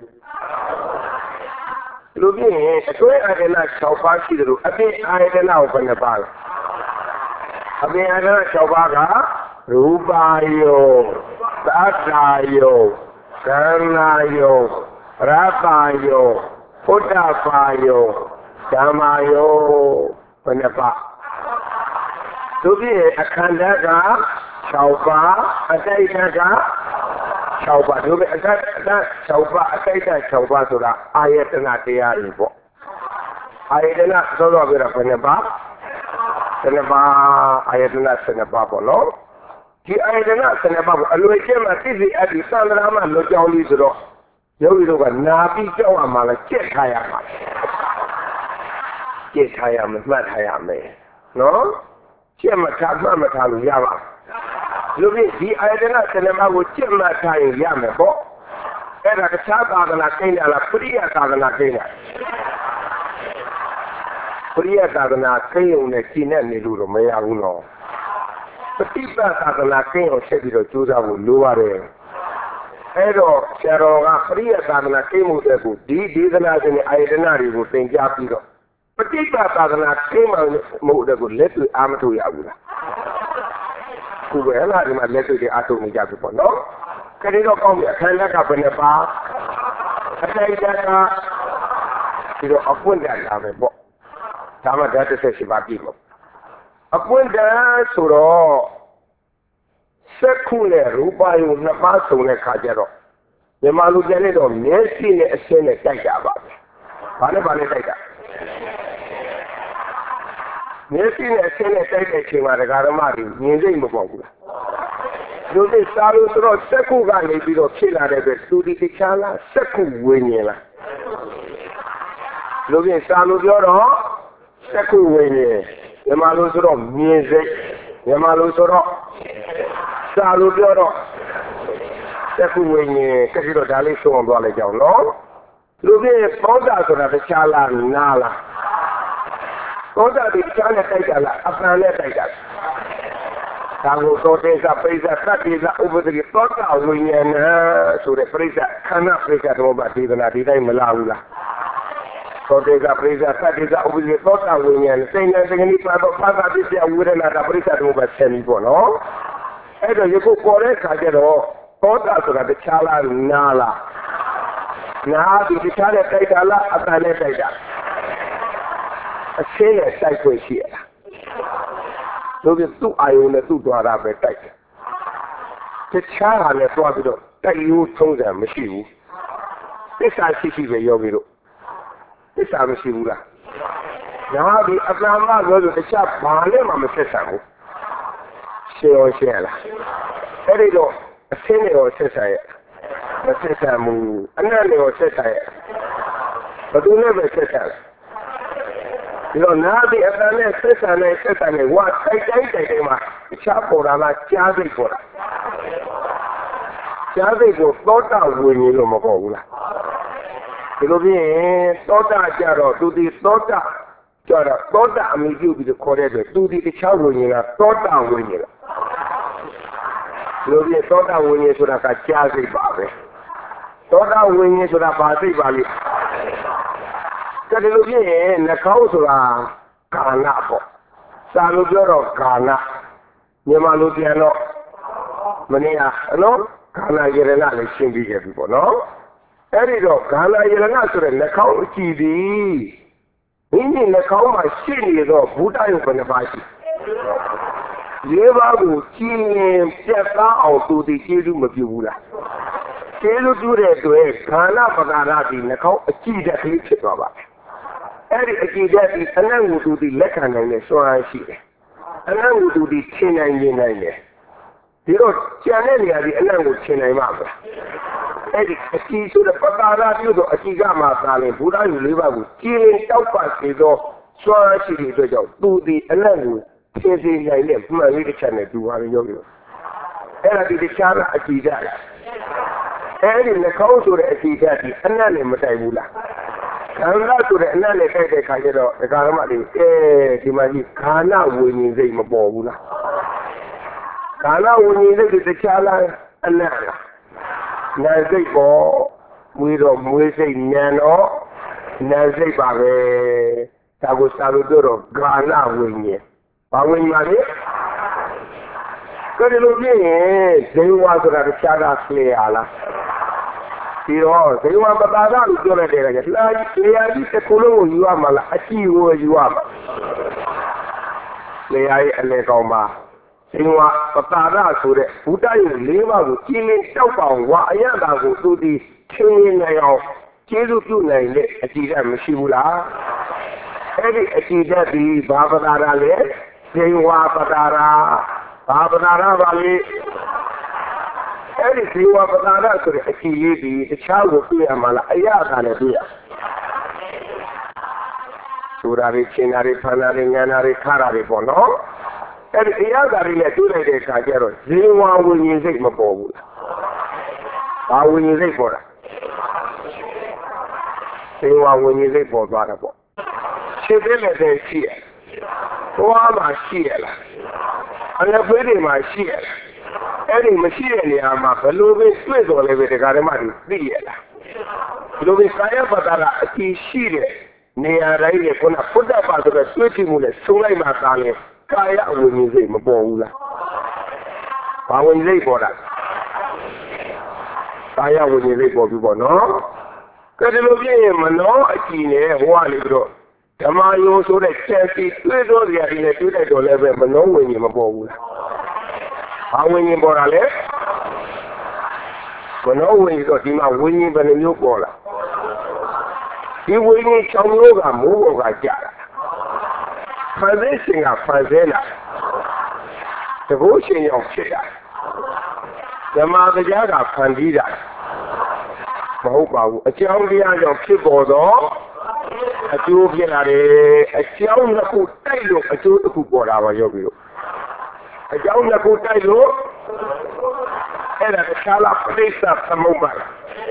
လူပြင်းအတွေ့အာယတနာ6ပါးရှိတယ်လို့အပြင်အာယတနာကိုဘယ်နှပါလဲအပြင်အာယတနာ6ပါးကရူပါယောသတ္တာယောကံနာယောရတ္တယောဘုဒ္ဓပါယောဓမ္မယောဘယ်နှပါသူပြည့်အခန္ဓာက6ပါးအတိတ်က6ပါးသူပြည့်အခန္ဓာ6ပါးအတိတ်က6ပါးဆိုတာအာယတနာတရားတွေပေါ့အာယတနာဆိုတော့ပြတာဘယ်နှပါ12ပါးအာယတနာ12ပါးပေါ့နော်ဒီအာယတနာ12ပါးကိုအလွယ်ကျင့်မှသိစေအပ်ဒီသံဃာမှာလွတ်ကြောင်းလေးဆိုတော့ယောဂီတို့ကနာပြီးကြောက်ရမှာလဲကြက်ထားရမှာကြက်ထားရမယ်မှတ်ထားရမယ်နော်ကြက်မထားမှတ်မထားလို့ရပါလူကြီးဒီအာယတနာ12ပါးကိုကြက်မှတ်ထားရင်ရမယ်ပေါ့အဲ့ဒါတခြားသာသနာကိန်းလားပရိယသာသနာကိန်းလားပရိယသာသနာကိန်းုံနဲ့ရှင်းနေနေလို့တော့မရဘူးနော်ပฏิပတ်သာသနာကိန်းကိုဆက်ပြီးတော့ကြိုးစားဖို့လိုပါတယ်အဲ့တော့ဆရာတော်ကပရိယသာသနာကိန်းမှုတဲ့ကိုဒီဒေသနာရှင်အာယတနာတွေကိုသင်ကြားပြီးတော့ပฏิပတ်သာသနာကိန်းမှုတဲ့ကိုလက်တွေ့အားမထုတ်ရဘူးလားခုပဲလားဒီမှာလက်တွေ့အားထုတ်နေကြပြီပေါ့နော်ခရီးတော့ကောင်းပြီအခန္ဓာကဘယ်နှပါအတိတ်ကဒီတော့အပွင့်တယ်လာမယ်ပေါ့ဒါမှဓာတ်တစ်ရှိပါပြီပေါ့အပွင့်တယ်ဆိုတော့စက္ခုနဲ့ရူပယုံနှစ်ပါးစုံတဲ့ခါကျတော့မြန်မာလူပြန်နေတော့မျက်စိနဲ့အဆင်းနဲ့တိုက်တာပါပဲဘာနဲ့တိုက်တာမျက်စိနဲ့အဆင်းနဲ့တိုက်တဲ့အချိန်မှာဒကာဓမ္မတွေမြင်စိတ်မပေါ်ဘူးလားလူတွေစားလို့ဆိုတော့စက္ခုကနေပြီးတော့ဖြစ်လာတဲ့အတွက်သူဒီတခြားလားစက္ခုဝိညာဉ်လားလူတွေစားလို့ပြောတော့စက္ခုဝိညာဉ်မြန်မာလူဆိုတော့မြင်စိတ်မြန်မာလူဆိုတော့စားလို့ပြောတော့စက္ခုဝိညာဉ်ကတိတော့ဒါလေးဆုံးအောင်သွားလိုက်ကြအောင်နော်လူတွေပေါတာဆိုတာတခြားလားနားလားပေါတာဒီတခြားနဲ့တိုက်တာလားအပန်နဲ့တိုက်တာသာလို့သောတေကပိဿသတ္တိကဥပဒိသောတာဝိညာဏဆိုတဲ့ပြိဿခန္ဓာပြိဿတော်ဘာဒေသနာဒီတိုင်းမလာဘူးလားသောတေကပြိဿသတ္တိကဥပဒိသောတာဝိညာဏစိတ်နဲ့စိတ်ကလေးပါတော့ပါတာပြည့်ဝရဏတာပြိဿတော်ဘာဆယ်ပြီးပေါ့နော်အဲ့တော့ယခုပေါ်တဲ့ခါကျတော့သောတာဆိုတာတခြားလားနားလားနားဒီတခြားနဲ့တိုက်တာလားအပန်နဲ့တိုက်တာအရှင်းနဲ့တိုက်ခွင့်ရှိရလားတို့ပြသူ့အာယုံနဲ့သူ့သွားတာပဲတိုက်တယ်တခြားဟာလည်းသွားပြီးတော့တိုက်ရိုးထုံးစံမရှိဘူးသစ္စာရှိပဲယောဂီတို့သစ္စာမရှိဘူးလားညာဒီအပ္ပမပြောလို့တခြားဘာနဲ့မှမဆက်ဆံဘူးရှင်းရောရှင်းလားအဲ့ဒီတော့အဆင်းနဲ့ရောဆက်ဆံရမဆက်ဆံဘူးအနတ်နဲ့ရောဆက်ဆံရဘယ်သူနဲ့ပဲဆက်ဆံလဲဒီတော့နားပြီးအတန်နဲ့ဆက်ဆံနေဝါတိုက်တိုင်းမှာအခြားပေါ်လာလားကြားစိတ်ပေါ်လာကြားစိတ်ကိုသောတာဝိညာဉ်လို့မခေါ်ဘူးလားဒီလိုပြင်သောတာကြတော့သူဒီသောတာကြတော့သောတာအမိပြုပြီးခေါ်တဲ့အတွက်သူဒီတခြားဝိညာဉ်ကသောတာဝိညာဉ်လားဒီလိုပြင်သောတာဝိညာဉ်ဆိုတာကကြားစိတ်ပါပဲသောတာဝိညာဉ်ဆိုတာဘာစိတ်ပါလိကတည်းကပြည့်ရင်နှာခေါင်းဆိုတာကာဏပေါ့စာလို့ပြောတော့ကာဏမြန်မာလိုပြန်တော့မနေ့ကနော်ကာဏယရဏလေးရှင်းပြီးခဲ့ပြီပေါ့နော်အဲ့ဒီတော့ကာဏယရဏဆိုတဲ့နှာခေါင်းအကြည့်သည်မိမိနှာခေါင်းမှာရှိနေတော့ဘုဒ္ဓယုတ်ဘယ်နှပါရှိလေးပါးကိုကြည်ရင်ပြတ်သားအောင်သူဒီကျေးဇူးမပြုဘူးလားကျေးဇူးပြုတဲ့အတွက်ခန္ဓာပဒါရဒီနှာခေါင်းအကြည့်တဲ့ကလေးဖြစ်သွားပါအဲ့ဒီအကြည့်တဲ့အနံ့ကိုသူဒီလက်ခံနိုင်တဲ့စွမ်းအားရှိတယ်အနံ့ကိုသူဒီထင်နိုင်နေနိုင်တယ်ဒီတော့ကျန်တဲ့နေရာဒီအနံ့ကိုထင်နိုင်မှာမလားအဲ့ဒီအကြည့်ဆိုတဲ့ပတာရပြုတော့အကြည့်ကမှသာရင်ဘုရားယူ၄ပါးကိုကြည်ရင်တောက်ပါစေသောစွမ်းအားရှိတဲ့အတွက်ကြောင့်သူဒီအနံ့ကိုထင်စေနိုင်တဲ့မှန်လေးတစ်ချက်နဲ့သူဟာရောပြောအဲ့ဒါဒီတခြားအကြည့်ကြလားအဲ့ဒီနှခေါင်းဆိုတဲ့အကြည့်ကြဒီအနံ့နဲ့မတိုင်ဘူးလားခန္ဓာဆိုတဲ့အနံ့နဲ့တိုက်တဲ့ခါကျတော့ဒကာရမတွေဒီမှာကြီးခန္ဓာဝိညာဉ်စိတ်မပေါ်ဘူးလားခန္ဓာဝိညာဉ်စိတ်တခြားလားအနံ့လားနာစိတ်ပေါ်မွေးတော့မွေးစိတ်ဉာဏ်တော့နာစိတ်ပါပဲဒါကိုစာလို့ပြောတော့ခန္ဓာဝိညာဉ်ဘာဝိညာဉ်လဲကဲလို့ပြရင်ဇေဝဆိုတာတခြားတာဆလေရလားဒီတော့ဇေဝပတာဒလို့ပြောလိုက်တယ်ကလာလေယာကြီးတစ်ခုလုံးကိုယူရမှာလားအကြည့်ကိုယူရမှာလေယာရဲ့အလေကောင်ပါဇေဝပတာဒဆိုတဲ့ဘုဒ္ဓရဲ့၄ပါးကိုကြည်လင်တောက်ပေါင်ဝါအရတာကိုသူဒီထင်းနေနိုင်အောင်ကျေးဇူးပြုနိုင်တဲ့အကြည့်ဓာတ်မရှိဘူးလားအဲ့ဒီအကြည့်ဓာတ်ဒီဘာပတာဒလဲဇေဝပတာဒဘာပတာဒပါလဲအဲ့ဒီဇေဝပတာဒဆိုတဲ့အကြည့်ရေးဒီတခြားကိုတွေ့ရမှာလားအရသာနဲ့တွေ့ရဆိုတာတွေရှင်းတာတွေဖန်တာတွေဉာဏ်တာတွေခါတာတွေပေါ့နော်အဲ့ဒီအရသာတွေနဲ့တွေ့လိုက်တဲ့အခါကျတော့ဇေဝဝိညာဉ်စိတ်မပေါ်ဘူးလားဘာဝိညာဉ်စိတ်ပေါ်တာဇေဝဝိညာဉ်စိတ်ပေါ်သွားတာပေါ့ရှင်းတဲ့လက်နဲ့ရှိရသွားမှာရှိရလားအလဖေးတွေမှာရှိရလားအဲ့ဒီမရှိတဲ့နေရာမှာဘယ်လိုပဲတွေ့တော်လဲပဲတရားဓမ္မတွေသိရလားဘယ်လိုပဲကာယပတာကအကြည့်ရှိတဲ့နေရာတိုင်းနဲ့ခုနဘုဒ္ဓဘာသာဆိုတွေ့ကြည့်မှုနဲ့ဆုံးလိုက်မှသာလေကာယဝိညာဉ်စိတ်မပေါ်ဘူးလားဘာဝိညာဉ်စိတ်ပေါ်တာကာယဝိညာဉ်စိတ်ပေါ်ပြီပေါ့နော်ကဲဒီလိုပြရင်မနောအကြည့်နဲ့ဟိုကနေပြီးတော့ဓမ္မယုံဆိုတဲ့ချက်စီတွေ့တော်နေရာတွေနဲ့တွေ့လိုက်တော့လည်းပဲမနောဝိညာဉ်မပေါ်ဘူးလားဘာဝိညာဉ်ပေါ်တာလဲမနောဝိညာဉ်တော့ဒီမှာဝိညာဉ်ဘယ်နှမျိုးပေါ်လာဒီဝိညာဉ်6မျိုးကမိုးပေါ်ကကြာတာဖန်ဆင်းရှင်ကဖန်ဆင်းလာတကုရှင်ရောက်ဖြစ်တာဓမ္မတရားကဖန်တီးတာမဟုတ်ပါဘူးအကြောင်းတရားကြောင့်ဖြစ်ပေါ်တော့အကျိုးဖြစ်လာတယ်အကြောင်းတစ်ခုတိုက်လို့အကျိုးတစ်ခုပေါ်လာပါရောပြီလို့အကြောင်းတစ်ခုတိုက်လို့အဲ့ဒါတခြားလားပရိစ္ဆသမုပ္ပါဒ်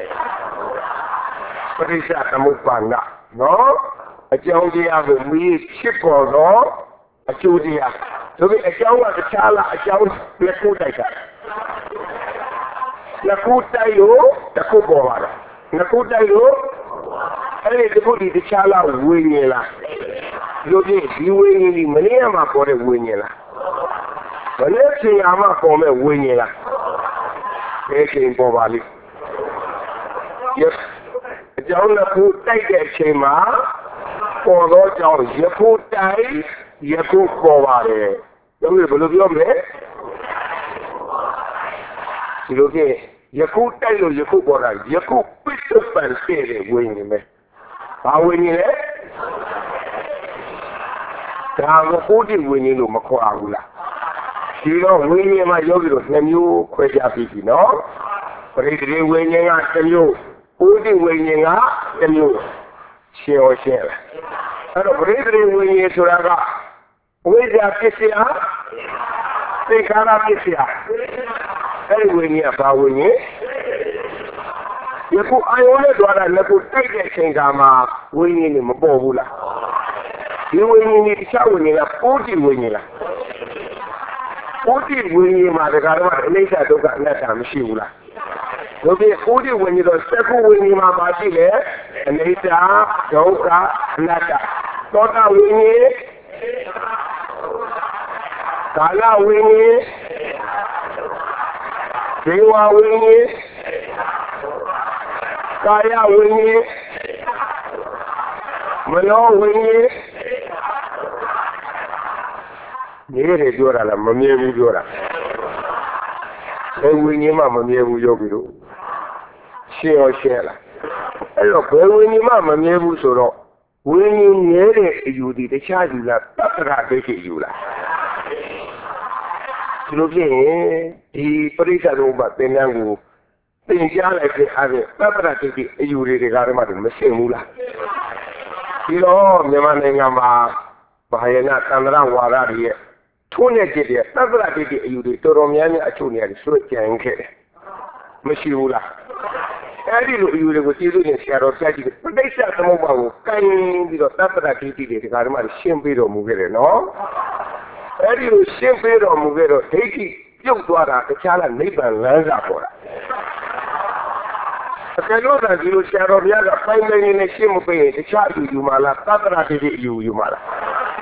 ပရိစ္ဆသမုပ္ပါဒ်နော်အကြောင်းတရားကိုမီးဖြစ်ပေါ်တော့အကျိုးတရားဆိုပြီးအကြောင်းကတခြားလားအကြောင်းတစ်ခုတိုက်တာတစ်ခုတိုက်လို့တစ်ခုပေါ်လာတာနှစ်ခုတိုက်လို့အဲ့ဒီတစ်ခုဒီတခြားလားဝိညာဉ်လားဒီလိုပြင်ဒီဝိညာဉ်ဒီမနေ့ကမှပေါ်တဲ့ဝိညာဉ်လားဘယ်နဲ့ချိန်မှပေါ်မဲ့ဝိညာဉ်လားဘယ်ချိန်ပေါ်ပါလိမ့်အကြောင်းတစ်ခုတိုက်တဲ့အချိန်မှာပေါ်တော့ကြောင်းယခုတိုက်ယခုပေါ်ပါတယ်တို့ဘယ်လိုပြောမလဲဒီလိုပြင်ယခုတိုက်လို့ယခုပေါ်တာယခုပစ္စုပန်တဲ့ဝိညာဉ်ပဲဘာဝိညာဉ်လဲဒါကကိုယ်တည်းဝိညာဉ်လို့မခေါ်ဘူးလားဒီတော့ဝိညာဉ်မှာယောဂီတို့2မျိုးခွဲခြားပြီးပြီနော်ပရိသေဝိညာဉ်က1မျိုးကိုယ်တည်းဝိညာဉ်က1မျိုးရှင်းအောင်ရှင်းလားအဲ့တော့ပရိသေဝိညာဉ်ဆိုတာကဝိဇ္ဇာပစ္စယသိက္ခာရပစ္စယအဲ့ဒီဝိညာဉ်ကဘာဝိညာဉ်ယခုအာယုံနဲ့တွားတာလည်းကိုတိုက်တဲ့ချိန်ခါမှာဝိညာဉ်တွေမပေါ်ဘူးလားဒီဝိညာဉ်တွေတခြားဝိညာဉ်ကပိုးတိဝိညာဉ်လားပိုးတိဝိညာဉ်မှာတခါတော့အနိစ္စဒုက္ခအနတ္တမရှိဘူးလားဒါပြင်ပိုးတိဝိညာဉ်တော့စက္ခုဝိညာဉ်မှာပါရှိတယ်အနိစ္စဒုက္ခအနတ္တသောတာဝိညာဉ်ကာလဝိညာဉ်ဇေဝဝိညာဉ်ကာယဝိညာဉ်မနောဝိညာဉ်နေရပြောတာလားမမြင်ဘူးပြောတာဘယ်ဝိညာဉ်မှမမြင်ဘူးယောဂီတို့ရှင်းရောရှင်းလားအဲ့တော့ဘယ်ဝိညာဉ်မှမမြင်ဘူးဆိုတော့ဝိညာဉ်ငဲတဲ့အယူဒီတခြားယူလားတတ္တရာဒိဋ္ဌိယူလားဒီလိုဖြစ်ရင်ဒီပရိစ္ဆေသမုပ္ပါသင်္ကန်းကိုသင်ကြားလိုက်တဲ့အားဖြင့်တတ္တရာဒိဋ္ဌိအယူတွေကဓမ္မတွေမရှင်းဘူးလားဒီတော့မြန်မာနိုင်ငံမှာဘာယနာသန္တရဝါဒတွေရဲ့ထိုးနေကြတဲ့တတ္တရာဒိဋ္ဌိအယူတွေတော်တော်များများအချို့နေရာတွေဆွဲကြံခဲ့တယ်မရှိဘူးလားအဲ့ဒီလိုအယူတွေကိုကျေးဇူးရှင်ဆရာတော်ပြကြည့်တယ်ပဋိစ္စသမုပ္ပါကိုကိုင်းပြီးတော့တတ္တရာဒိဋ္ဌိတွေဓမ္မတွေရှင်းပြတော်မူခဲ့တယ်နော်အဲ့ဒီလိုရှင်းပြတော်မူခဲ့တော့ဒိဋ္ဌိပြုတ်သွားတာတခြားလားနိဗ္ဗာန်လမ်းစာပေါ်တာအကယ်လို့သာဒီလိုဆရာတော်ဘုရားကပိုင်းပိုင်းနဲ့ရှင်းမပေးရင်တခြားအယူမှာလားတတ္တရာဒိဋ္ဌိအယူမှာလား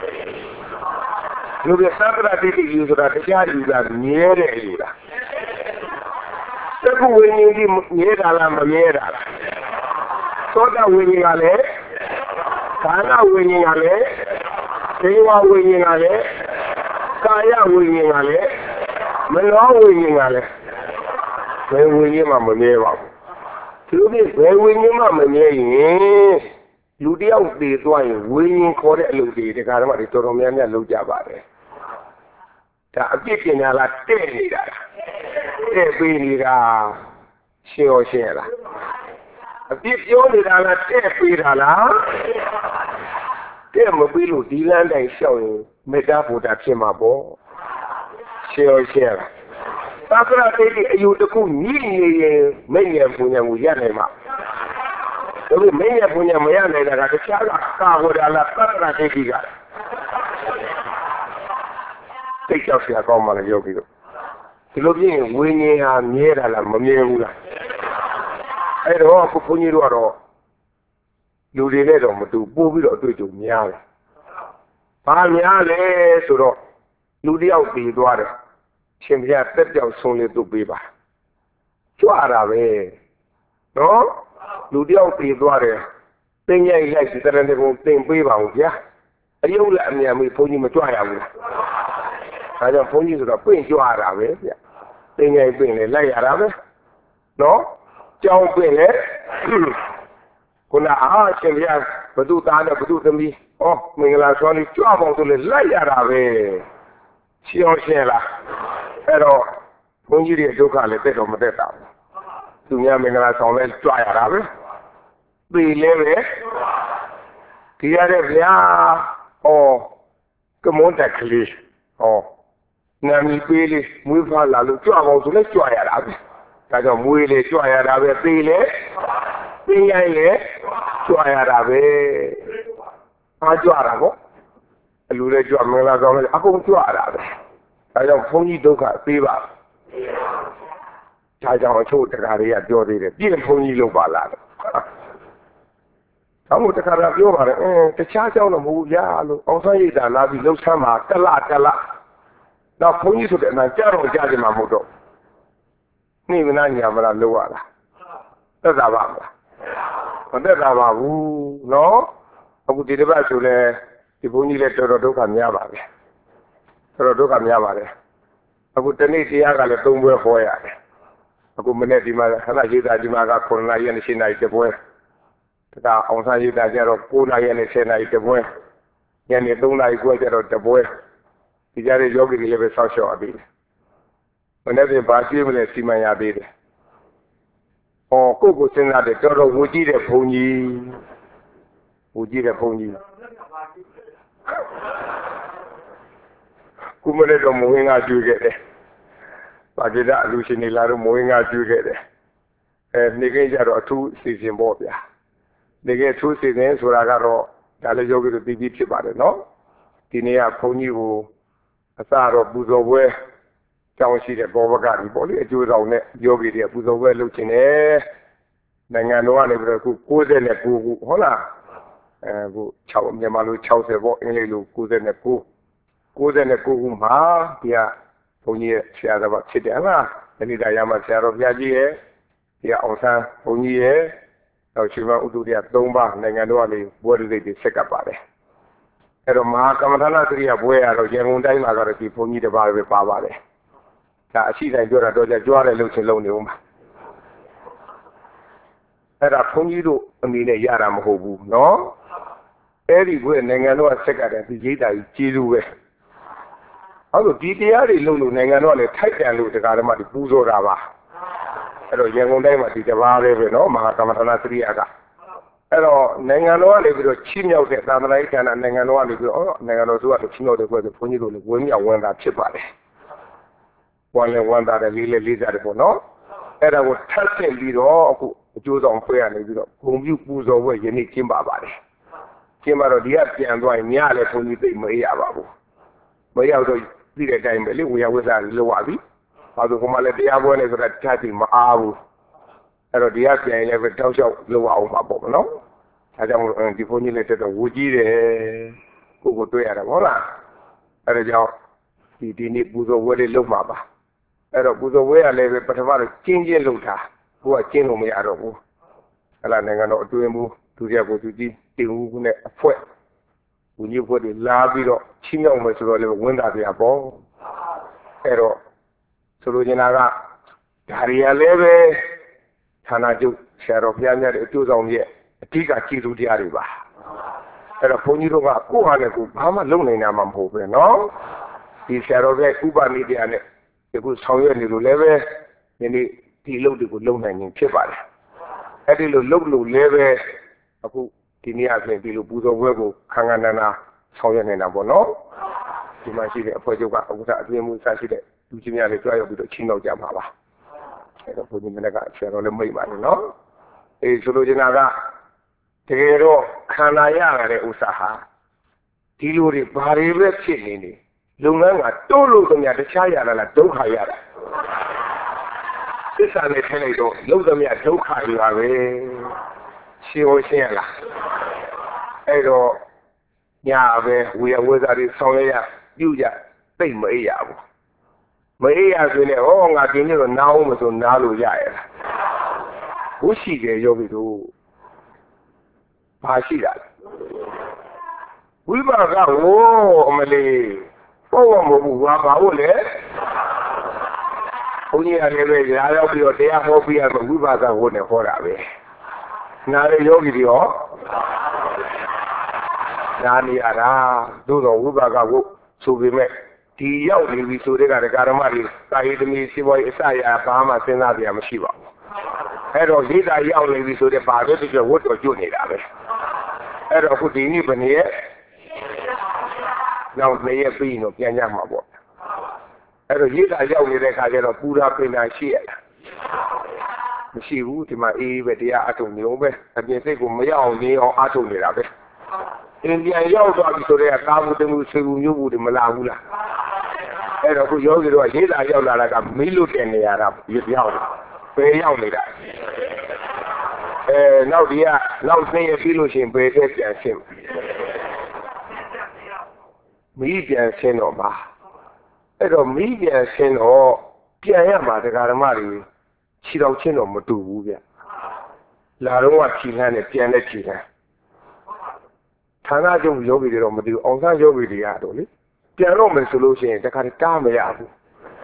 ဒီလိုတတ္တရာဒိဋ္ဌိအယူဆိုတာတခြားအယူလားမြဲတဲ့အယူလားသက္ကဝိညာဉ်ကြီးမြဲတာလားမမြဲတာလားသောတာဝိညာဉ်ကလည်းကာလဝိညာဉ်ကလည်းဒေဝဝိညာဉ်ကလည်းကာယဝိညာဉ်ကလည်းမနောဝိညာဉ်ကလည်းဘယ်ဝိညာဉ်မှမမြဲပါဘူးသူတို့ဘယ်ဝိညာဉ်မှမမြဲရင်လူတယောက်တည်သွားရင်ဝိညာဉ်ခေါ်တဲ့အလုပ်တွေဒီကာရမတွေတော်တော်များများလုပ်ကြပါတယ်ဒါအပြစ်ပညာလားတဲ့နေတာတဲ့ပေးနေတာရှင်းရောရှင်းရလားအပြစ်ပြောနေတာလားတဲ့ပေးတာလားတဲ့မပြီးလို့ဒီလမ်းတိုင်းလျှောက်ရင်မေတ္တာဘုရားဖြစ်မှာပေါ့ရှင်းရောရှင်းရလားသက္ကရာဒိဋ္ဌိအယူတစ်ခုညှိနေရင်မိညာပူညာကိုရနိုင်မှာဒါပေမဲ့မိညာပူညာမရနိုင်တာကတခြားကကာဝဒါလားသက္ကရာဒိဋ္ဌိကသိချောက်ဆရာကောင်းမှလည်းရောက်ပြီးတော့ဒီလိုပြင်းဝိညာဉ်ဟာမြဲတာလားမမြဲဘူးလားအဲ့တော့ခုဘုန်းကြီးတို့ကတော့လူတွေနဲ့တော့မတူပို့ပြီးတော့အတွေ့အကြုံများတယ်ဘာများလဲဆိုတော့လူတယောက်ပြီးသွားတယ်ရှင်ဘုရားတက်ပြောက်ဆုံးလေးသူ့ပေးပါကြွတာပဲနော်လူတယောက်ပြီးသွားတယ်တင်းရိုက်လိုက်ဒီတရဏဂုံတင်ပေးပါဦးဗျာအယုတ်လက်အမြန်မေးဘုန်းကြီးမကြွရဘူးလားဒါကြောင့်ဘုန်းကြီးဆိုတော့ပြင့်ကြွတာပဲဗျတင်းရိုက်ပြင့်လေလိုက်ရတာပဲနော်ကြောင်းပြင့်လေခုနအားရှင်ဗျာဘုသူသားနဲ့ဘုသူသမီးဩမင်္ဂလာဆောင်လေးကြွအောင်ဆိုလေလိုက်ရတာပဲရှင်းအောင်ရှင်းလားအဲ့တော့ဘုန်းကြီးတွေဒုက္ခလည်းတက်တော့မတက်တာသူများမင်္ဂလာဆောင်လဲကြွရတာပဲပြီလဲပဲဒီရတဲ့ဗျာဩကမွန်တက်ကလေးဩနာမည်ပေးလေးမွေးဖွားလာလို့ကြွအောင်ဆိုလဲကြွရတာပဲဒါကြောင့်မွေးလေကြွရတာပဲပြီလေပြင်းရိုင်းလေကြွရတာပဲအားကြွတာပေါ့အလူလည်းကြွမင်္ဂလာဆောင်လဲအကုန်ကြွရတာပဲဒါကြောင့်ဘုန်းကြီးဒုက္ခပေးပါဒါကြောင့်အချို့တရားတွေကပြောသေးတယ်ပြည့်ဘုန်းကြီးလုပ်ပါလားအမှုတခါတော့ပြောပါတယ်တခြားကြောင့်တော့မဟုတ်ဘူးဗျာလို့အောင်ဆန်းရိပ်သာလာပြီးလှုပ်ဆမ်းမှာတလတော့ဘုန်းကြီးဆိုတဲ့အတိုင်းကြားတော့ကြားကြမှာမဟုတ်တော့နှိမနာညာမလားလို့ရတာသက်သာပါမလားမသက်သာပါဘူးနော်အခုဒီတစ်ပတ်ဆိုလဲဒီဘုန်းကြီးလည်းတော်တော်ဒုက္ခများပါပဲတော်တော်ဒုက္ခများပါတယ်အခုတနေ့တရားကလည်း၃ပွဲဟောရတယ်အခုမနေ့ဒီမှာခဏရေးတာဒီမှာက9နာရီနဲ့10နာရီတပွဲဒါအောင်စားရေးတာကျတော့9နာရီနဲ့10နာရီတပွဲညနေ3နာရီခွဲကျတော့တပွဲဒီကြတဲ့ယောဂီတွေလည်းပဲဆောက်ရှောက်အပ်ပြီမနေ့ကဘာကြည့်မလဲစီမံရသေးတယ်ဟောကိုကိုစဉ်းစားတယ်တော်တော်ဝူကြည့်တဲ့ဘုန်းကြီးဝူကြည့်တဲ့ဘုန်းကြီးကုမလေးတော့မဝင်ကကျွေးခဲ့တယ်ပါကိဒအလူရှင်နေလာတော့မဝင်ကကျွေးခဲ့တယ်နေကင်းကြတော့အထူးစီစဉ်ပေါ့ဗျာနေကင်းအထူးစီစဉ်ဆိုတာကတော့ဒါလည်းယောဂီတို့ပြီးဖြစ်ပါတယ်နော်ဒီနေ့ကဘုန်းကြီးကိုအစတော့ပူဇော်ပွဲကြောင်းရှိတဲ့ဘောဘကကြီးပေါ့လေအကျိုးဆောင်နဲ့ယောဂီတွေကပူဇော်ပွဲလုပ်ခြင်းနဲ့နိုင်ငံတော်ကနေပြီးတော့ခု69ခုဟုတ်လားအခု6မြန်မာလို60ပေါ့အင်္ဂလိပ်လို69ခုမှာဒီကဘုန်းကြီးရဲ့ဆရာတော်ဖြစ်တယ်ဟုတ်လားဒီနေ့တရားမှာဆရာတော်ဘုရားကြီးရဲ့ဒီကအောင်ဆန်းဘုန်းကြီးရဲ့နောက်ရှင်မဥဒ္ဒရိယ3ပါးနိုင်ငံတော်ကနေဘွဲ့တွေဆက်ကပ်ပါတယ်အဲ့တော့မဟာကမ္မထာနာသရိယဘွဲ့ရတော့ရန်ကုန်တိုင်းမှာကတော့ဒီဘုန်းကြီးတစ်ပါးပဲပါပါတယ်ဒါအရှိတိုင်းပြောတာတော့ကြွားတယ်လို့ချင်းလုံးနေဦးမှာအဲ့ဒါဘုန်းကြီးတို့အနေနဲ့ရတာမဟုတ်ဘူးနော် everywhere Nangano second the Jida Chizuwe. Although DTR Lulu Nangano tight and look the Garama di Puzo Rava. Hello, young Dama di Javare, no, Mahakamana Triaga. Hello, Nangano, they will chin out the American and Nangano, Nangano, the Chino, the Punido, when you went that chip at it. One that a little lizard for no. And I would touch him, little, Jews on prayer, and whom you push away, you need Kimba body. Kimba of the Yapi and Roy Miale for you, Maria Babu. Maria, the time, we are with our Loabi. Although Humala de Avon is at Tati Maabu. And the Yapi and every touch of Loa Babu, no? I don't defoliate the Woody, who would do it. And a job, he didn't put away Lomaba. Era buzo wea leve patavara kinje luta huwa kino me arobu ala nengano tuemu turia ko tuji tingu ne afwe unyi ko de labiro chinyao me so le wenda bia bo ero solo jina ga dariya leve thana ju sharo phya nya de tu saung ye atika chi su tia ri ba ero phonji do ga ko ha ne ko ba ma long naina ma mho be no di sharo ge upa media ne kuဆောင်ရွက်နေလို့လည်းပဲဒီနေ့ဒီလုပ်တွေကိုလုပ်နိုင်ရင်ဖြစ်ပါတယ်အဲ့ဒီလိုလုပ်လို့လည်းပဲအခုဒီနေ့အပြင်ဒီလိုပူဇော်ပွဲကိုခန်းခန်းနာနာဆောင်ရွက်နေတာပေါ့နော်ဒီမှာရှိတဲ့အဖွဲ့ချုပ်ကအခုသာအတွင်းမှုစရှိတဲ့လူချင်းများတွေကြွရောက်ပြီးတော့ချင်းတော့ကြမှာပါအဲ့တော့ဘုန်းကြီးမနေ့ကဆရာတော်လည်းမိတ်ပါတယ်နော်အေးဆိုလိုချင်တာကတကယ်တော့ခန္ဓာရရတဲ့ဥစ္စာဟာဒီလိုတွေဘာတွေပဲဖြစ်နေနေလုပ်ငန်းကတိုးလို့သမျှတခြားရတာလားဒုက္ခရတာသစ္စာနဲ့ထည့်လိုက်တော့လုပ်သမျှဒုက္ခတွေပါပဲရှင်းလို့ရှင်းရလားအဲ့တော့ညာပဲဝေယဝေစာတွေဆောင်ရပြုကြသိမ့်မအေးရဘူးမအေးရဆိုရင်ဟောငါဒီနေ့တော့နားအောင်မဆိုနားလို့ရရလားဘုရှိတယ်ယောဂီတို့ဘာရှိတာလဲဝိပါကဟိုအမလေးဘောဝမဘူးဘာလို့လဲဘုန်းကြီးရတယ်ပဲရာရောက်ပြီးတော့တရားဟောပြရမယ်ဝိပါကဟိုနဲ့ဟောတာပဲနားရယောဂီတွေရောနားနေရတာသို့တော်ဝိပါကကိုဆိုပေမဲ့ဒီရောက်နေပြီဆိုတဲ့ကဓမ္မတွေကာယသမီးစီးပွားရေးအစအရာဘာမှစဉ်းစားပြရမရှိပါဘူးအဲ့တော့ရေးတာရောက်နေပြီဆိုတဲ့ဘာပဲဖြစ်ဖြစ်ဝတ်တော်ကျွတ်နေတာပဲအဲ့တော့ခုဒီနေ့ဘယ်နည်းနောက်နေရပြီးတော့ပြန်ကြမှာပေါ့အဲ့တော့ရေးတာရောက်နေတဲ့ခါကျတော့ပူရာပင်တာရှိရမရှိဘူးဒီမှာအေးပဲတရားအထုံမျိုးပဲအပြင်စိတ်ကိုမရအောင်နေအောင်အထုံနေတာပဲအင်းပြန်ရောက်သွားပြီဆိုတော့ကာဘူးတမှုဆွေဘူးမျိုးဘူးတွေမလာဘူးလားအဲ့တော့ခုယောဂီတို့ကရေးတာရောက်လာတာကမီးလို့တင်နေရတာရောက်တယ်ပဲရောက်နေတာနောက်ဒီကနောက်သိရပြီးလို့ရှိရင်ဘယ်သက်ပြန်ရှင်းမီးပြန်ရှင်းတော့ပါအဲ့တော့မီးပြန်ရှင်းတော့ပြန်ရမှာတရားဓမ္မတွေခြေတော်ချင်းတော့မတူဘူးဗျလာတော့ကခြေလှမ်းနဲ့ပြန်တဲ့ခြေလှမ်းဌာနချုပ်ယောဂီတွေတော့မတူအောင်စားယောဂီတွေရတော့လေပြန်တော့မယ်ဆိုလို့ရှိရင်တခါတည်းတားမရဘူး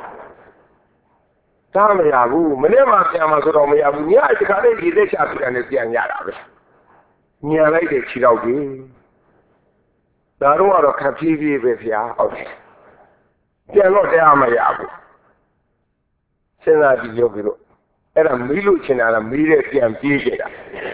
တားမရဘူးမနေ့မှပြန်มาဆိုတော့မရဘူးညတခါတည်းဒီလက်ချပြန်နဲ့ပြန်ရတာပဲညံလိုက်တဲ့ခြေတော်ကြီးဒါတော့ကတော့ခပ်ဖြည်းဖြည်းပဲဗျာဟုတ်တယ်ပြန်တော့တရားမရဘူးစဉ်းစားကြည့်ယောဂီတို့အဲ့ဒါမီးလို့ချင်တာလားမီးတဲ့ပြန်ပြေးကြတာ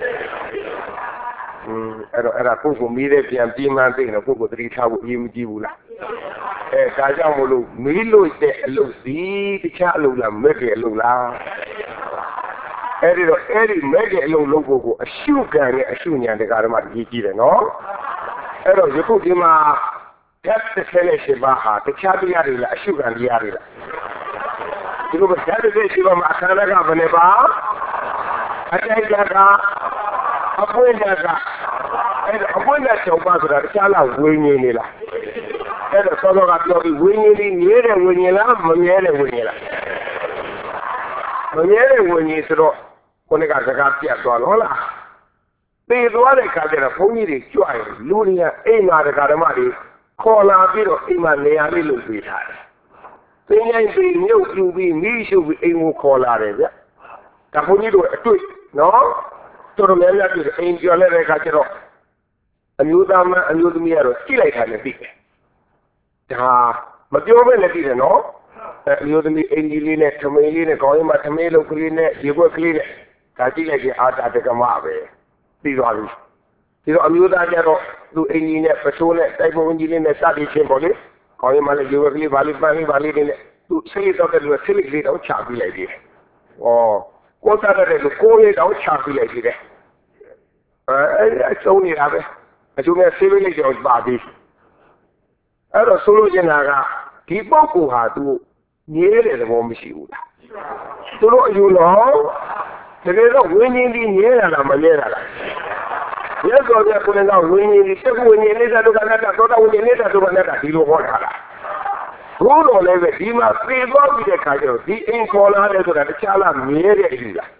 အဲ့ဒါကိုယ်ကိုမီးတဲ့ပြန်ပြေးမှန်းသိရင်ကိုယ်ကိုသတိထားဖို့အရေးမကြီးဘူးလားဒါကြောင့်မလို့မီးလို့တဲ့အလုပ်စီတခြားအလုပ်လားမဲ့တဲ့အလုပ်လားအဲ့ဒီမဲ့တဲ့အလုပ်လုပ်ဖို့ကိုအရှုခံနဲ့အရှုဉာဏ်တရားဓမ္မကြီးကြီးတယ်နော်အဲ့တော့ယခုဒီမှာဓာတ်38ပါးဟာတခြားတရားတွေလားအရှုခံတရားတွေလားဒီလိုပဲဓာတ်38ပါးမှာအခန္ဓာကဘယ်နှပါအတိုက်ကအပွင့်ကအဲ့ဒါအပွင့်နဲ့ချုပ်ပါဆိုတာတခြားလားဝိညာဉ်နေလားအဲ့ဒါသောတော်ကပြောပြီးဝိညာဉ်ကြီးမြဲတဲ့ဝိညာဉ်လားမမြဲတဲ့ဝိညာဉ်လားမမြဲတဲ့ဝိညာဉ်ဆိုတော့ကိုယ်ကစကားပြတ်သွားလို့ဟုတ်လားပြေသွားတဲ့ခါကျတော့ဘုန်းကြီးတွေကြွရင်လူတွေကအိမ်မှာတရားဓမ္မတွေခေါ်လာပြီးတော့အိမ်မှာနေရာလေးလုပ်ပေးထားတယ်။သိရင်ပြီးမြုပ်ပြူပြီးမိရှုပြီးအိမ်ကိုခေါ်လာတယ်ဗျ။ဒါဘုန်းကြီးတို့အတွေ့နော်တော်တော်များများပြည့်အိမ်ကျော်လိုက်တဲ့ခါကျတော့အမျိုးသားမအမျိုးသမီးကတော့ကြည့်လိုက်တာနဲ့သိတယ်ဒါမပြောဘဲနဲ့သိတယ်နော်အမျိုးသမီးအင်ဂျီလေးနဲ့ထမင်းလေးနဲ့ခေါင်းရင်းမှာထမင်းလုံးကလေးနဲ့ရေခွက်ကလေးနဲ့ဒါကြည့်လိုက်ရင်အာတာတကမပဲပြီးသွားပြီဒီတော့အမျိုးသားကျတော့သူအင်ဂျီနဲ့ပစိုးနဲ့တိုက်ပုံကြီးလေးနဲ့စသည်ချင်းပေါ့လေခေါင်းရင်းမှာလည်းရေခွက်ကလေးဘာလေးပန်းလေးဘာလေးနဲ့သူဆိတ်တော့တဲ့လူကဆိတ်လေးတော့ချပြီးလိုက်သေးတယ်ဩကိုစားတဲ့လူကိုလေးတော့ချပြီးလိုက်သေးတယ်အကျုံးနေတာပဲအကျုံးနဲ့ဆေးလေးကြောင်ပါသေးအဲ့တော့ဆိုလို့ကျင်တာကဒီပုဂ္ဂိုလ်ဟာသူငြဲတဲ့သဘောမရှိဘူးလားသူတို့အယူတော်တကယ်တော့ဝိညာဉ်ဒီငြဲတာလားမငြဲတာလားရသော်ပြကိုယ်ကဝိညာဉ်ဒီသက်ဝိညာဉ်လေးတဲ့ဒုက္ခနဲ့သောတာဝိညာဉ်လေးတဲ့ဒုက္ခနဲ့ဒီလိုဟောတာလားဘုတော်လည်းပဲဒီမှာပြေသွားပြီးတဲ့ခါကျတော့ဒီအိမ်ခေါ်လာတယ်ဆိုတာတခြားလားမြဲတဲ့အယူလား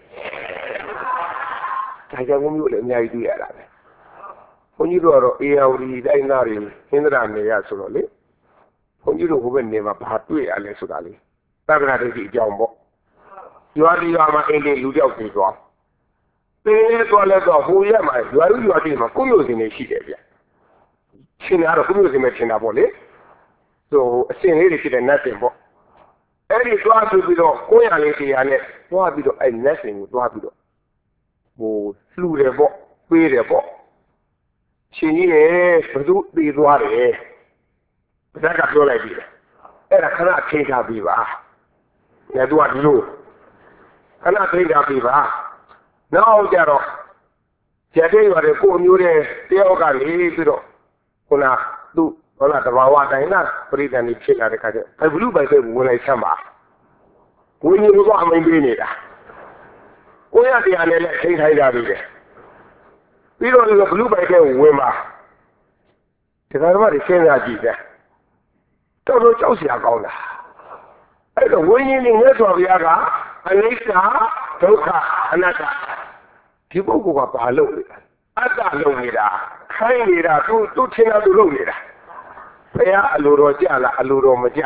ဒါကြောင့်မျိုးလည်းအများကြီးတွေ့ရတာပဲဘုန်းကြီးတို့ကတော့အေယာဝတီတိုင်းသားတွေဟင်္ဒရာနေရဆိုတော့လေဘုန်းကြီးတို့ဟိုဘက်နေမှာဘာတွေ့ရလဲဆိုတာလေသက္ကရာဒိဋ္ဌိအကြောင်းပေါ့ရွာဒီရွာမှာအင်းလေးလူတယောက်ပြေသွားပေးသွားလဲတော့ဟိုရက်မှာရွာလူရွာတိမှာကိုမျိုးစင်နေရှိတယ်ဗျရှင်ရတော့ကိုမျိုးစင်ပဲထင်တာပေါ့လေဆိုအစင်လေးတွေဖြစ်တဲ့နတ်စင်ပေါ့အဲ့ဒီသွားပြီးတော့ကိုရလေးတရားနဲ့သွားပြီးတော့အဲ့နတ်စင်ကိုသွားပြီးတော့ဟိုလှူတယ်ပေါ့ပေးတယ်ပေါ့ရှင်ကြီးရဲ့ဘသူတည်သွားတယ်ဘယ်ကပြောလိုက်ပြီအဲ့ဒါခဏထိန်းထားပြီးပါညသူကဒီလိုခဏထိန်းထားပြီးပါနောက်ကြတော့ကျတဲ့ရတယ်ကိုအမျိုးတဲ့တယောက်ကနေပြီးတော့ခုနသူ့ဟုတ်လားတဘာဝတိုင်းလားပရိသတ်နေဖြစ်လာတဲ့ခါကျအဲ့ဘလူပိုက်တဲ့ဝင်လိုက်ချမ်းပါဝိညာဉ်ကအမိန်ပေးနေတာကိုရတရားနဲ့လည်းထိန်းထိုင်ကြပြီလေပြီးတော့ဒီဘလူပိုက်တဲ့ဝင်ပါဒီကရမတွေစဉ်းစားကြည့်တယ်တော်တော်ကြောက်စရာကောင်းတာအဲ့တော့ဝိညာဉ်နဲ့မြတ်စွာဘုရားကအနိစ္စဒုက္ခအနတ္တဒီပုဂ္ဂိုလ်ကဘာလုပ်လဲအတ္တလုပ်နေတာခိုင်းနေတာသူထင်တာသူလုပ်နေတာဘုရားအလိုတော်ကြလားအလိုတော်မကြ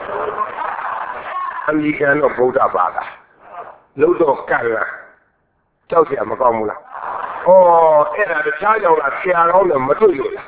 အမိခံတော့ဗုဒ္ဓဘာသာလို့တော့ကံလားကြောက်စရာမကောင်းဘူးလားဩအဲ့ဒါတခြားကြောင့်လားဆရာကောင်းတယ်မတွေ့လို့လား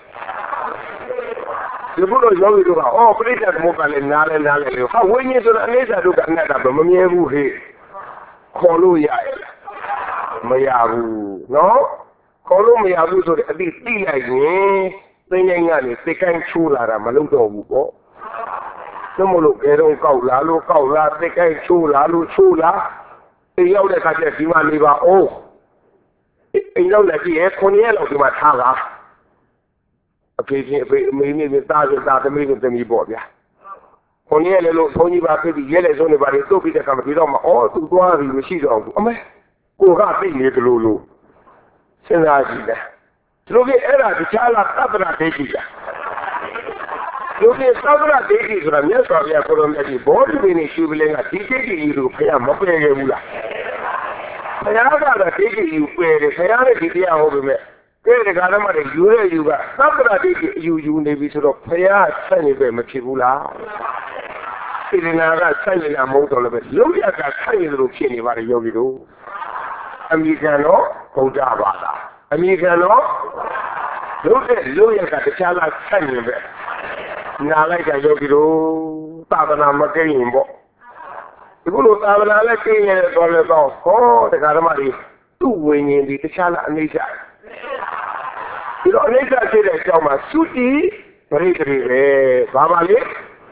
ဒီဘုလိုယောဂီတို့ကပရိစ္ဆေသမုပ္ပါလည်းနားလဲလေဟာဝိညာဉ်ဆိုတာအနိစ္စဒုက္ခအနတ္တပဲမမြဲဘူးဟေ့ခေါ်လို့ရရဲ့မရဘူးနော်ခေါ်လို့မရဘူးဆိုတဲ့အတိတိလိုက်ရင်သိငိမ့်ကနေသိကိုင်းချိုးလာတာမလုပ်တော့ဘူးပေါ့သိမလို့အဲတော့ကောက်လာလို့ကောက်လာသိကိုင်းချိုးလာလို့ချိုးလာအိမ်ရောက်တဲ့ခါကျဒီမှာနေပါအိမ်ရောက်လက်ကြည့်ရဲ့9ရက်လောက်ဒီမှာထားပါအဖေချင်းအဖေအမေနဲ့သားချင်းသားသမီးနဲ့သမီးပေါ့ဗျာခွန်ကြီးလည်းလို့ဘုန်းကြီးပါဖြစ်ပြီးရဲလေဆုံးနေပါလေတုတ်ပြီးတဲ့ကံမပြီးတော့မှသူသွားပြီမရှိတော့ဘူးအမေကိုကသိနေတယ်လို့စဉ်းစားကြည့်တယ်သူတို့ကအဲ့ဒါတခြားလားသဗ္ဗရာဒိဋ္ဌိလားသူကသဗ္ဗရာဒိဋ္ဌိဆိုတာမြတ်စွာဘုရားကိုယ်တော်မြတ်ကြီးဘောဓိပင်နဲ့ရှုပလင်းကဒီဒိဋ္ဌိကြီးကိုဘုရားမပယ်ခဲ့ဘူးလားဘုရားကတော့ဒိဋ္ဌိကြီးပယ်တယ်ဘုရားနဲ့ဒီတရားဟောပေမဲ့တဲ့ကဓမ္မတွေယူတဲ့ယူကသဗ္ဗရာဒိဋ္ဌိအယူနေပြီဆိုတော့ဘုရားဆက်နေပဲမဖြစ်ဘူးလားစေတနာကဆက်နေတာမဟုတ်တော့လည်းပဲလုံးရကဆက်နေလို့ဖြစ်နေပါတယ်ယောဂီတို့အမိခံတော့ဗုဒ္ဓဘာသာအမိခံတော့လုံးရကတခြားလားဆက်နေပဲနာလိုက်တာယောဂီတို့သာသနာမကိရင်ပေါ့ဒီလိုသာသနာလည်းကိရင်တော့လည်းတော့ဟောတရားဓမ္မတွေသူ့ဝိညာဉ်ဒီတခြားလားအနိစ္စဒီတော့အနိစ္စဖြစ်တဲ့အကြောင်းမှာသုတိပရိသေပဲဘာပါလဲ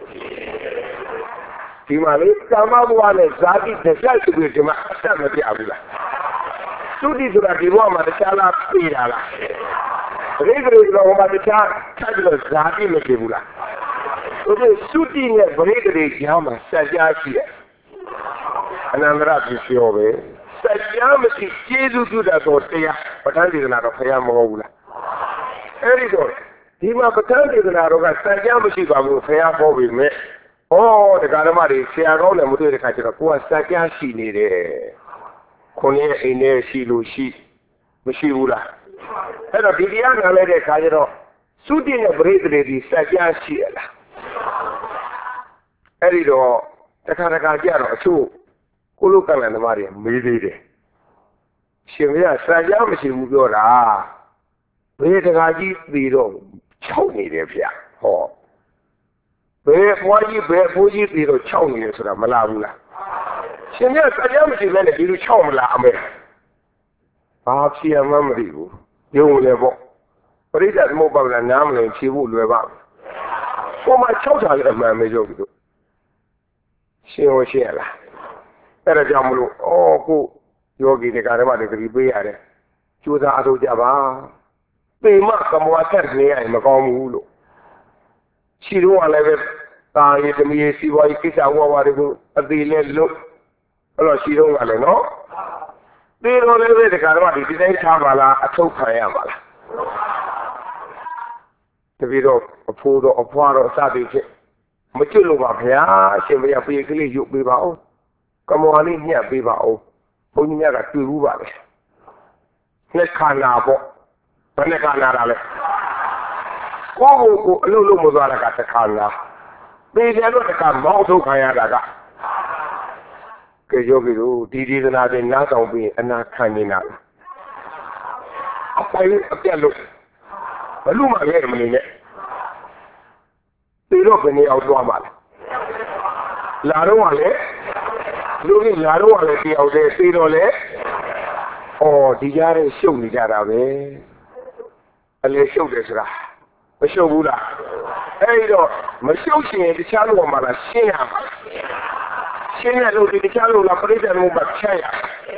ဒီမှာလေကာမဘဝနဲ့ဇာတိတစ်ချက်စီပြီးဒီမှာအဆက်မပြဘူးလားသုတိဆိုတာဒီဘဝမှာတခြားလားပြေးတာလားပရိသေကတော့ဟိုမှာတခြားဆက်ပြီးတော့ဇာတိမပြေဘူးလားဆိုတော့သုတိနဲ့ပရိသေကြောင်းမှာဆက်ကြားရှိတယ်အနန္တရပစ္စယောပဲဆက်ကြားမရှိကျေးဇူးပြုတတ်သောတရားပဋ္ဌာန်းဒေသနာတော့ဖယားမဟုတ်ဘူးလားအဲ့ဒီတော့ဒီမှာပဋ္ဌာန်းဒေသနာတော့ကစံကြမရှိပါဘူးဖယားပေါ်ပြီမဲ့တရားဓမ္မတွေဆရာကောင်းလည်းမတွေ့တဲ့ခါကျတော့ကိုကစံကြရှိနေတယ်ခွန်ရဲ့အိမ်ထဲရှိလို့မရှိဘူးလားအဲ့တော့ဒီတရားနာလိုက်တဲ့ခါကျတော့သုတိနဲ့ပရိသေတွေဒီစံကြရှိရလားအဲ့ဒီတော့တခါကြတော့အချို့ကိုလိုကံလန်သမားတွေမေးသေးတယ်ရှင်မရစံကြမရှိဘူးပြောတာဘေးတကာကြီးပြီးတော့6နေတယ်ဗျဟောဘေးဘွားကြီးဘေးဖိုးကြီးပြီးတော့6နေတယ်ဆိုတာမလားဘူးလားရှင်မြတ်တရားမရှိဘဲနဲ့ဒီလို6မလားအမေဘာဖြစ်မှမသိဘူးယုံလေပေါ့ပရိသတ်သမုပ္ပါဒနာနားမလည်ဖြေဖို့လွယ်ပါဘူးဟိုမှာ6ချာလည်းအမှန်ပဲပြောပြီးတော့ရှင်းရလားအဲ့ဒါကြောင့်မလို့ကိုယောဂီတွေကဓမ္မတွေကြည့်ပေးရတယ်ကြိုးစားအထောက်ကြပါပေမကမောဆက်နေရင်မကောင်းဘူးလို့ရှိတော့လည်းပဲတာရည်သမီးစီပွားရေးကိစ္စဝါတွေကိုအသေးလဲလို့အဲ့လိုရှိတော့ကလည်းနော်ဒီလိုလည်းပဲဒီကဓမ္မတွေဒီတိုင်းထားပါလားအထုတ်ခံရပါလားတပည့်တော့အဖိုးတော့အဖွားတော့အစသည်ဖြစ်မကျွတ်လို့ပါဗျာရှင်ဘုရားပြေကလေးရုပ်ပေးပါဦးကမောလေးညှက်ပေးပါဦးဘုန်းကြီးများကတွေ့ဘူးပါလေနှစ်ခါနာပေါ့ဘယ်နှစ်ခါနာတာလဲကိုအလုပ်လုပ်မသွားတာကတစ်ခါနာပြည်တယ်တော့တစ်ခါမောင်းထုတ်ခံရတာကကဲယောဂီတို့ဒီဒီသနာတွေနားဆောင်ပြီးအနာခံနေတာအပိုင်အပြတ်လို့ဘလို့မှလည်းမနေနဲ့ပြီးတော့ဘယ်နေအောင်သွားမှာလဲလာတော့ကလည်းလူကြီးလာတော့ကလည်းတယောက်တည်းပြီးတော့လေဒီကြားထဲရှုပ်နေကြတာပဲအလေရှုပ်တယ်ဆိုတာမရှုပ်ဘူးလားအဲ့တော့မရှုပ်ရှင်တခြားလူမှာလားရှင်းရမှာရှင်းရလို့ဒီတခြားလူလားပြိတ္တမှုမှာဖြတ်ရ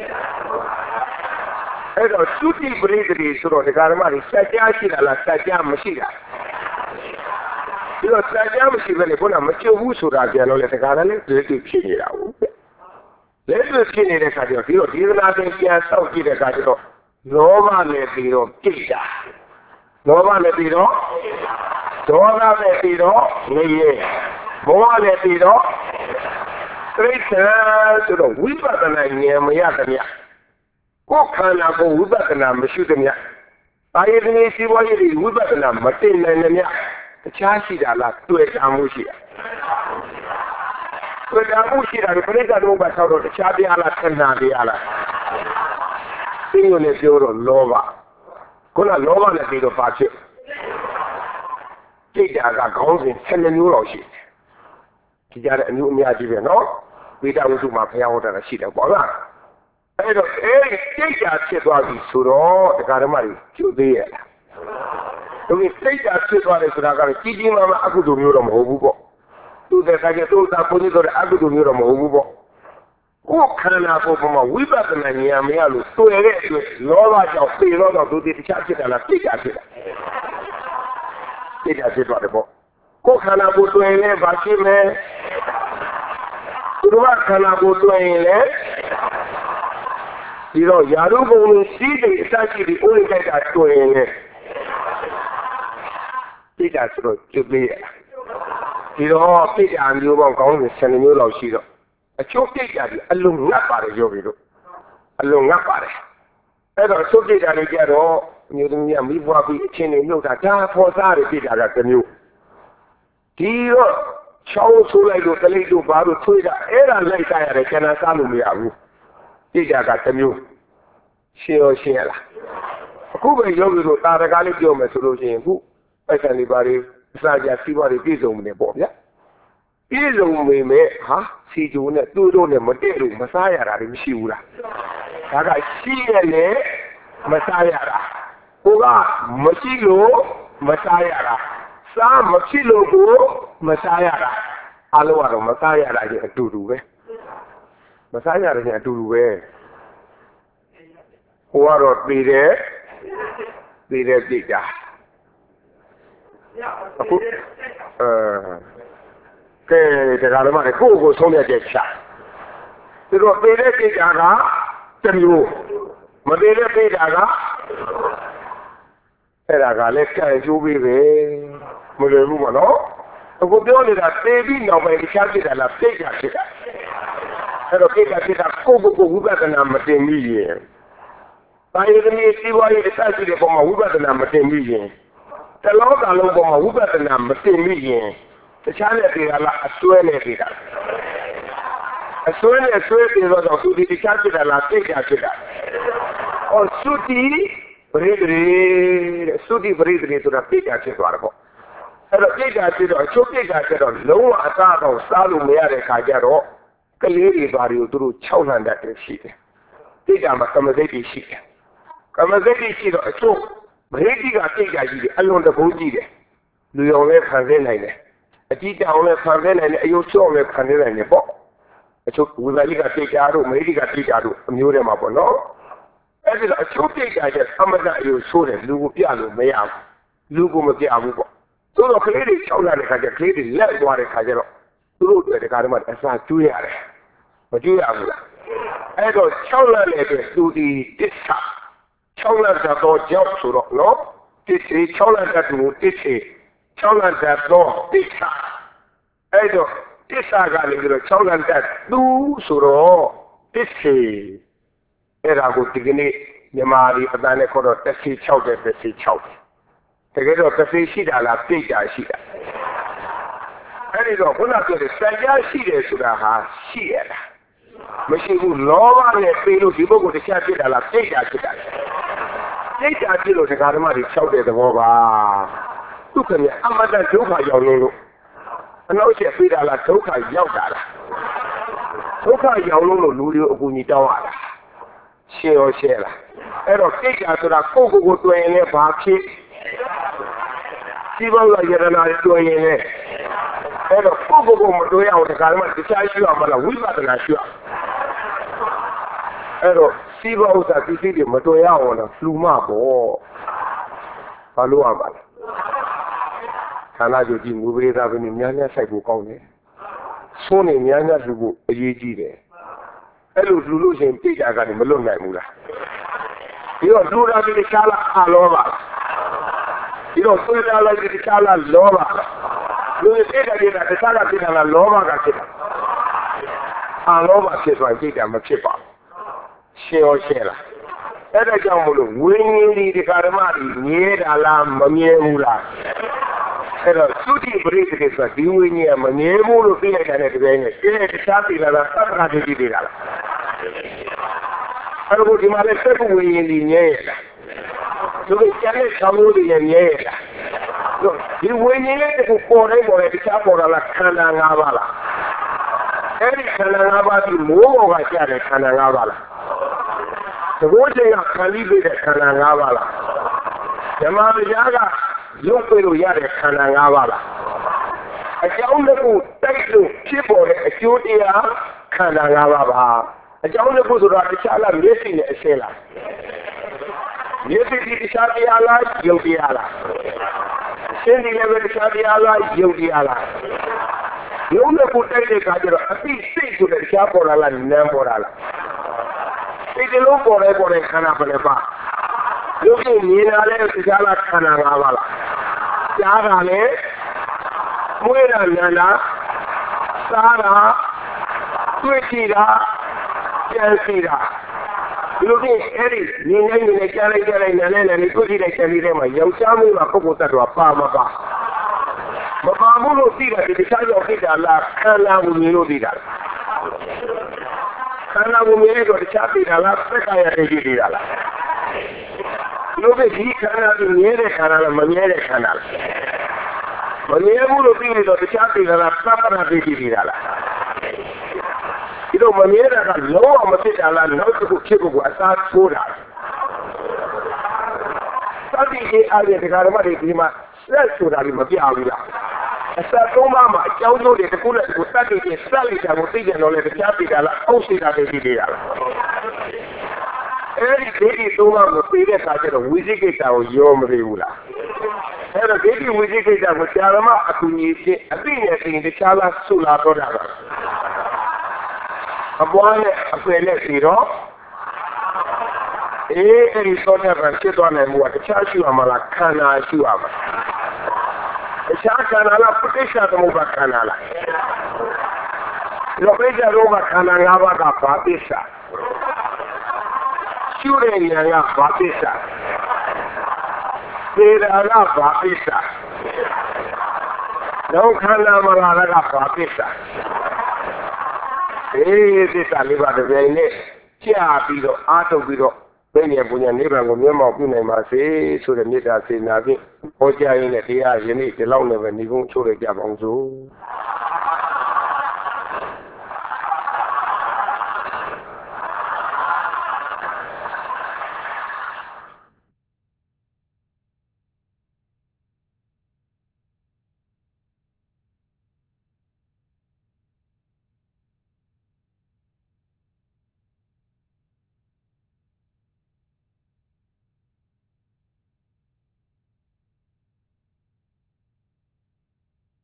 အဲ့တော့သုတိပရိသေဆိုတော့ဒီကာရမကြီးစัจ जा ရှိတာလားစัจ जा မရှိတာဒီတော့စัจ जा မရှိဘဲနဲ့ခုနမကြုံဘူးဆိုတာပြန်လို့လေဒီကာရလည်းလက်တွေ့ဖြစ်နေတာဟုတ်လက်တွေ့ဖြစ်နေတဲ့ခါကျတော့ဒီတော့ဒီသနာသင်ပြန်စောက်ကြည့်တဲ့ခါကျတော့လောဘနဲ့ပြီးတော့ကြိတ်တာလောဘနဲ့ပြီးတော့ဒေါသနဲ့ပြီးတော့နေရမောဟနဲ့ပြီးတော့တိဋ္ဌာဆိုတော့ဝိပဿနာဉာဏ်မရသမျှကိုယ်ခန္ဓာကိုဝိပဿနာမရှိသမျှအာယတနေစီဝါရည်ဝိပဿနာမသိနိုင်သမျှတခြားရှိတာလားတွေ့တာမှုရှိတာတွေ့တာမှုရှိတာပြိဿတော့ဘာသာတော့တခြားတရားလားခဏတရားလားသိရနေပြောတော့လောဘခုနလောဘနဲ့ပြီးတော့ပါဖြစ်စိတ်ဓာတ်ကခေါင်းစဉ်12မျိုးလောက်ရှိတယ်ဒီကြတဲ့အမျိုးအများကြီးပဲနော်ဝိတဝုစုမှာဘုရားဟောတာရှိတယ်ပေါ့လားအဲ့တော့စိတ်ဓာတ်ဖြစ်သွားပြီဆိုတော့တရားဓမ္မတွေကျုပ်သေးရလားဒီစိတ်ဓာတ်ဖြစ်သွားတယ်ဆိုတာကကြီးကြီးမားမားအကုသိုလ်မျိုးတော့မဟုတ်ဘူးပေါ့သူတဲ့ကကြတော့တာဘုန်းကြီးတို့အကုသိုလ်မျိုးတော့မဟုတ်ဘူးပေါ့ကိုယ်ခန္ဓာကိုယ်ပေါ်မှာဝိပဿနာဉာဏ်မရလို့တွေ့ရတဲ့အတွက်လောဘကြောင့်ပြေတော့သူတခြားဖြစ်တာလားစိတ်ဓာတ်ဖြစ်တာစိတ်ဓာတ်ဖြစ်သွားတယ်ပေါ့ကိုယ်ခန္ဓာကိုယ်တွေ့ရင်လည်းဘာဖြစ်မလဲသူတို့ကခန္ဓာကိုယ်တွေ့ရင်လည်းဒီတော့ယာရုဘုံကိုစီးတယ်အစရှိပြီးဥရိကတာတွေ့ရင်လည်းစိတ်ဓာတ်ဆိုတော့ကျွတ်လေးရဒီတော့စိတ်ဓာတ်မျိုးပေါင်းကောင်းတယ်12မျိုးလောက်ရှိတော့အချို့စိတ်ဓာတ်တွေအလုံးငတ်ပါတယ်ပြောပြီးတော့အလုံးငတ်ပါတယ်အဲ့တော့သုတ်စိတ်ဓာတ်တွေကြတော့မျိုးသမီးကမိဘွားပြီးအချင်းတွေနှုတ်တာဒါဖော်စားတွေစိတ်ဓာတ်ကတစ်မျိုးဒီတော့ချောင်းဆိုးလိုက်လို့တလိပ်တို့ဘာလို့ထွေးတာအဲ့ဒါလိုက်စားရတယ်ကျန်တာစားလို့မရဘူးစိတ်ဓာတ်ကတစ်မျိုးရှင်းရောရှင်းရလားအခုပဲယောဂီတို့တာရကားလေးပြောမယ်ဆိုလို့ရှိရင်အခုပိုက်ဆံတွေဘာတွေအစာကြစီးပွားတွေပြည့်စုံနေပေါ့ဗျာပြည့်စုံပေမဲ့စီဂျိုနဲ့တူတို့နဲ့မတည့်လို့မစားရတာတွေမရှိဘူးလားဒါကရှိရလေမစားရတာကိုကမရှိလို့မစားရတာစားမဖြစ်လို့ကိုမစားရတာအလုံးကတော့မစားရတာချင်းအတူတူပဲမစားရတယ်ချင်းအတူတူပဲဟိုကတော့ပြည်တယ်ပြစ်တာအခုကဲတရားဓမ္မတွေကိုဆုံးဖြတ်ချက်ချသူတို့ပြည်တဲ့ပြစ်တာကတစ်မျိုးမပြည်တဲ့ပြစ်တာကအဲ့ဒါကလည်းကြံကျိုးပေးပဲမလွယ်ဘူးမနော်အခုပြောနေတာသေပြီးနောက်ပိုင်းတခြားပြစ်တာလားပြစ်တာဖြစ်တာအဲ့တော့ပြစ်တာကိုဝိပဿနာမတင်မိရင်တာယသမီးစီးပွားရေးအစရှိတဲ့ပုံမှာဝိပဿနာမတင်မိရင်တလောကလုံးပုံမှာဝိပဿနာမတင်မိရင်တခြားနဲ့ပြည်တာလားအစွဲနဲ့ပြည်တာအစွဲနဲ့ဆွဲပြည်တော့သူဒီတခြားပြစ်တာလားပြစ်တာဖြစ်တာသုတိ Bridri, Sudi Bridri to the Pika Chivarbo. And the Pika Chito, Chopika Chito, low Asado, Salu Mare Kajaro, Kaliri Baru through Chowland that is sheet. Pika Makamazeti sheet. Kamazeti sheet, so Brady got Pika alone the Boji. Do you only have then? A teacher only have then, and you saw me Pandela in the book. So we got Pika, maybe got Pika, knew them up or no. That is a choking I just come at you so that Lupiano may have Lugumapiamu. So the clearly Chowland had a clearly left water Kajero. Look at the Karamat as not 2 years. But you have I go Chowland to the Tissa. Chowland that no job to no. Tissi, Chowland that no Tissi. Chowland that no Tissa. I go Tissa got a Chowland that do Suro Tissi. Era good beginning, Yamari, Adana Kodo, Tessie Chowder, Tessie Chow. Together, Tessie Shida, La Pika Shida. And it's all one of the Saja Shida to the house, Shida. Machine would love and Pelo Dibo with the Shida, La Pika Shida. Take a kilo to Karamari Chowder the Boba. Look at me, Amada Toka Yolo. And now she feed a la Toka Yauda. Toka Yolo, Ludio Bunitawara. Share. And I'll take out to the Coco to any party. People like you're doing it. And a Coco to out the Kalma to tell you about a weaver than I should. And see what I see the Matoya on a fluma or Paluaman. Can I do the movie having in Yana Sabu County? Soon in Yana Zubu, a GG. Hello, Lulu, and Pete, I got him alone, Mula. You don't do that with the Kala Alova. You don't do that like the Kala Lova. You say that the Kala did a Lova got it. Alova says, I think I'm a chipper. Share. And I don't winning the Karamari, near Alam, Mamia. And a Sudi Bridge is a doing a Mamia, and it's happy that I did. I would imagine secondly in the air. So they can't come in the air. So you win it for a chap or a Kanangavala. Any Kanangava, more like a Kanangavala. The one thing I can leave it at Kanangavala. The Mamayaga, you will yet at Kanangavala. I found the title, keyboard, a Judia, Kanangavala. I don't know who the Chala missing a sailor. Missing the Shadiala, Yogiala. Sending level Shadiala, Yogiala. You know who take a Kajara, a piece to the Chapora and Namborala. Take a look for Ebor and Kanapanapa. Looking Yinale, Sala Kanagavala. Sarane, Muera Nana, Sara, Twitida. Looking at it, you name the character and it could actually them. You tell me a couple of Pamapa. Mamu see that the child of it, Allah, Kana will know that. Kana will make the chappy, Allah, Pekaya, look at he cannot be near the canal, Maniere canal. Maniere will be the chappy, Allah, Papa, you know, Maniera got low on the Ala, not to keep a start for that. Study I did the Garamari, that's what I must be out of. I said, oh, Mamma, I tell you that the Kula was studying a study that was taken on the capital, also that they did. Every day, so long, the previous I said, a wizard or Yom Reula. And a baby wizard that was Yarama, I couldn't see a thing in the Chala Sula Dodara. A boy, a friend, you know. E risolve che donne muote, c'è più amala cana più ama. E c'è canala potesha come va canala. Lo presa roba canala va da patessa. Chiure la patessa. Era la patessa. Non canala la patessa. E si sta levando bene. Chi ha avuto, သိဉ္ဇပညာနိဗ္ဗာန်ကိုမျက်မှောက်ပြုနိုင်ပါစေဆိုတဲ့မေတ္တာစေနာဖြင့်ဟောကြားရင်းနဲ့တရားယနေ့ဒီလောက်နဲ့ပဲညီကုန်းချိုးလိုက်ကြပါအောင်စို့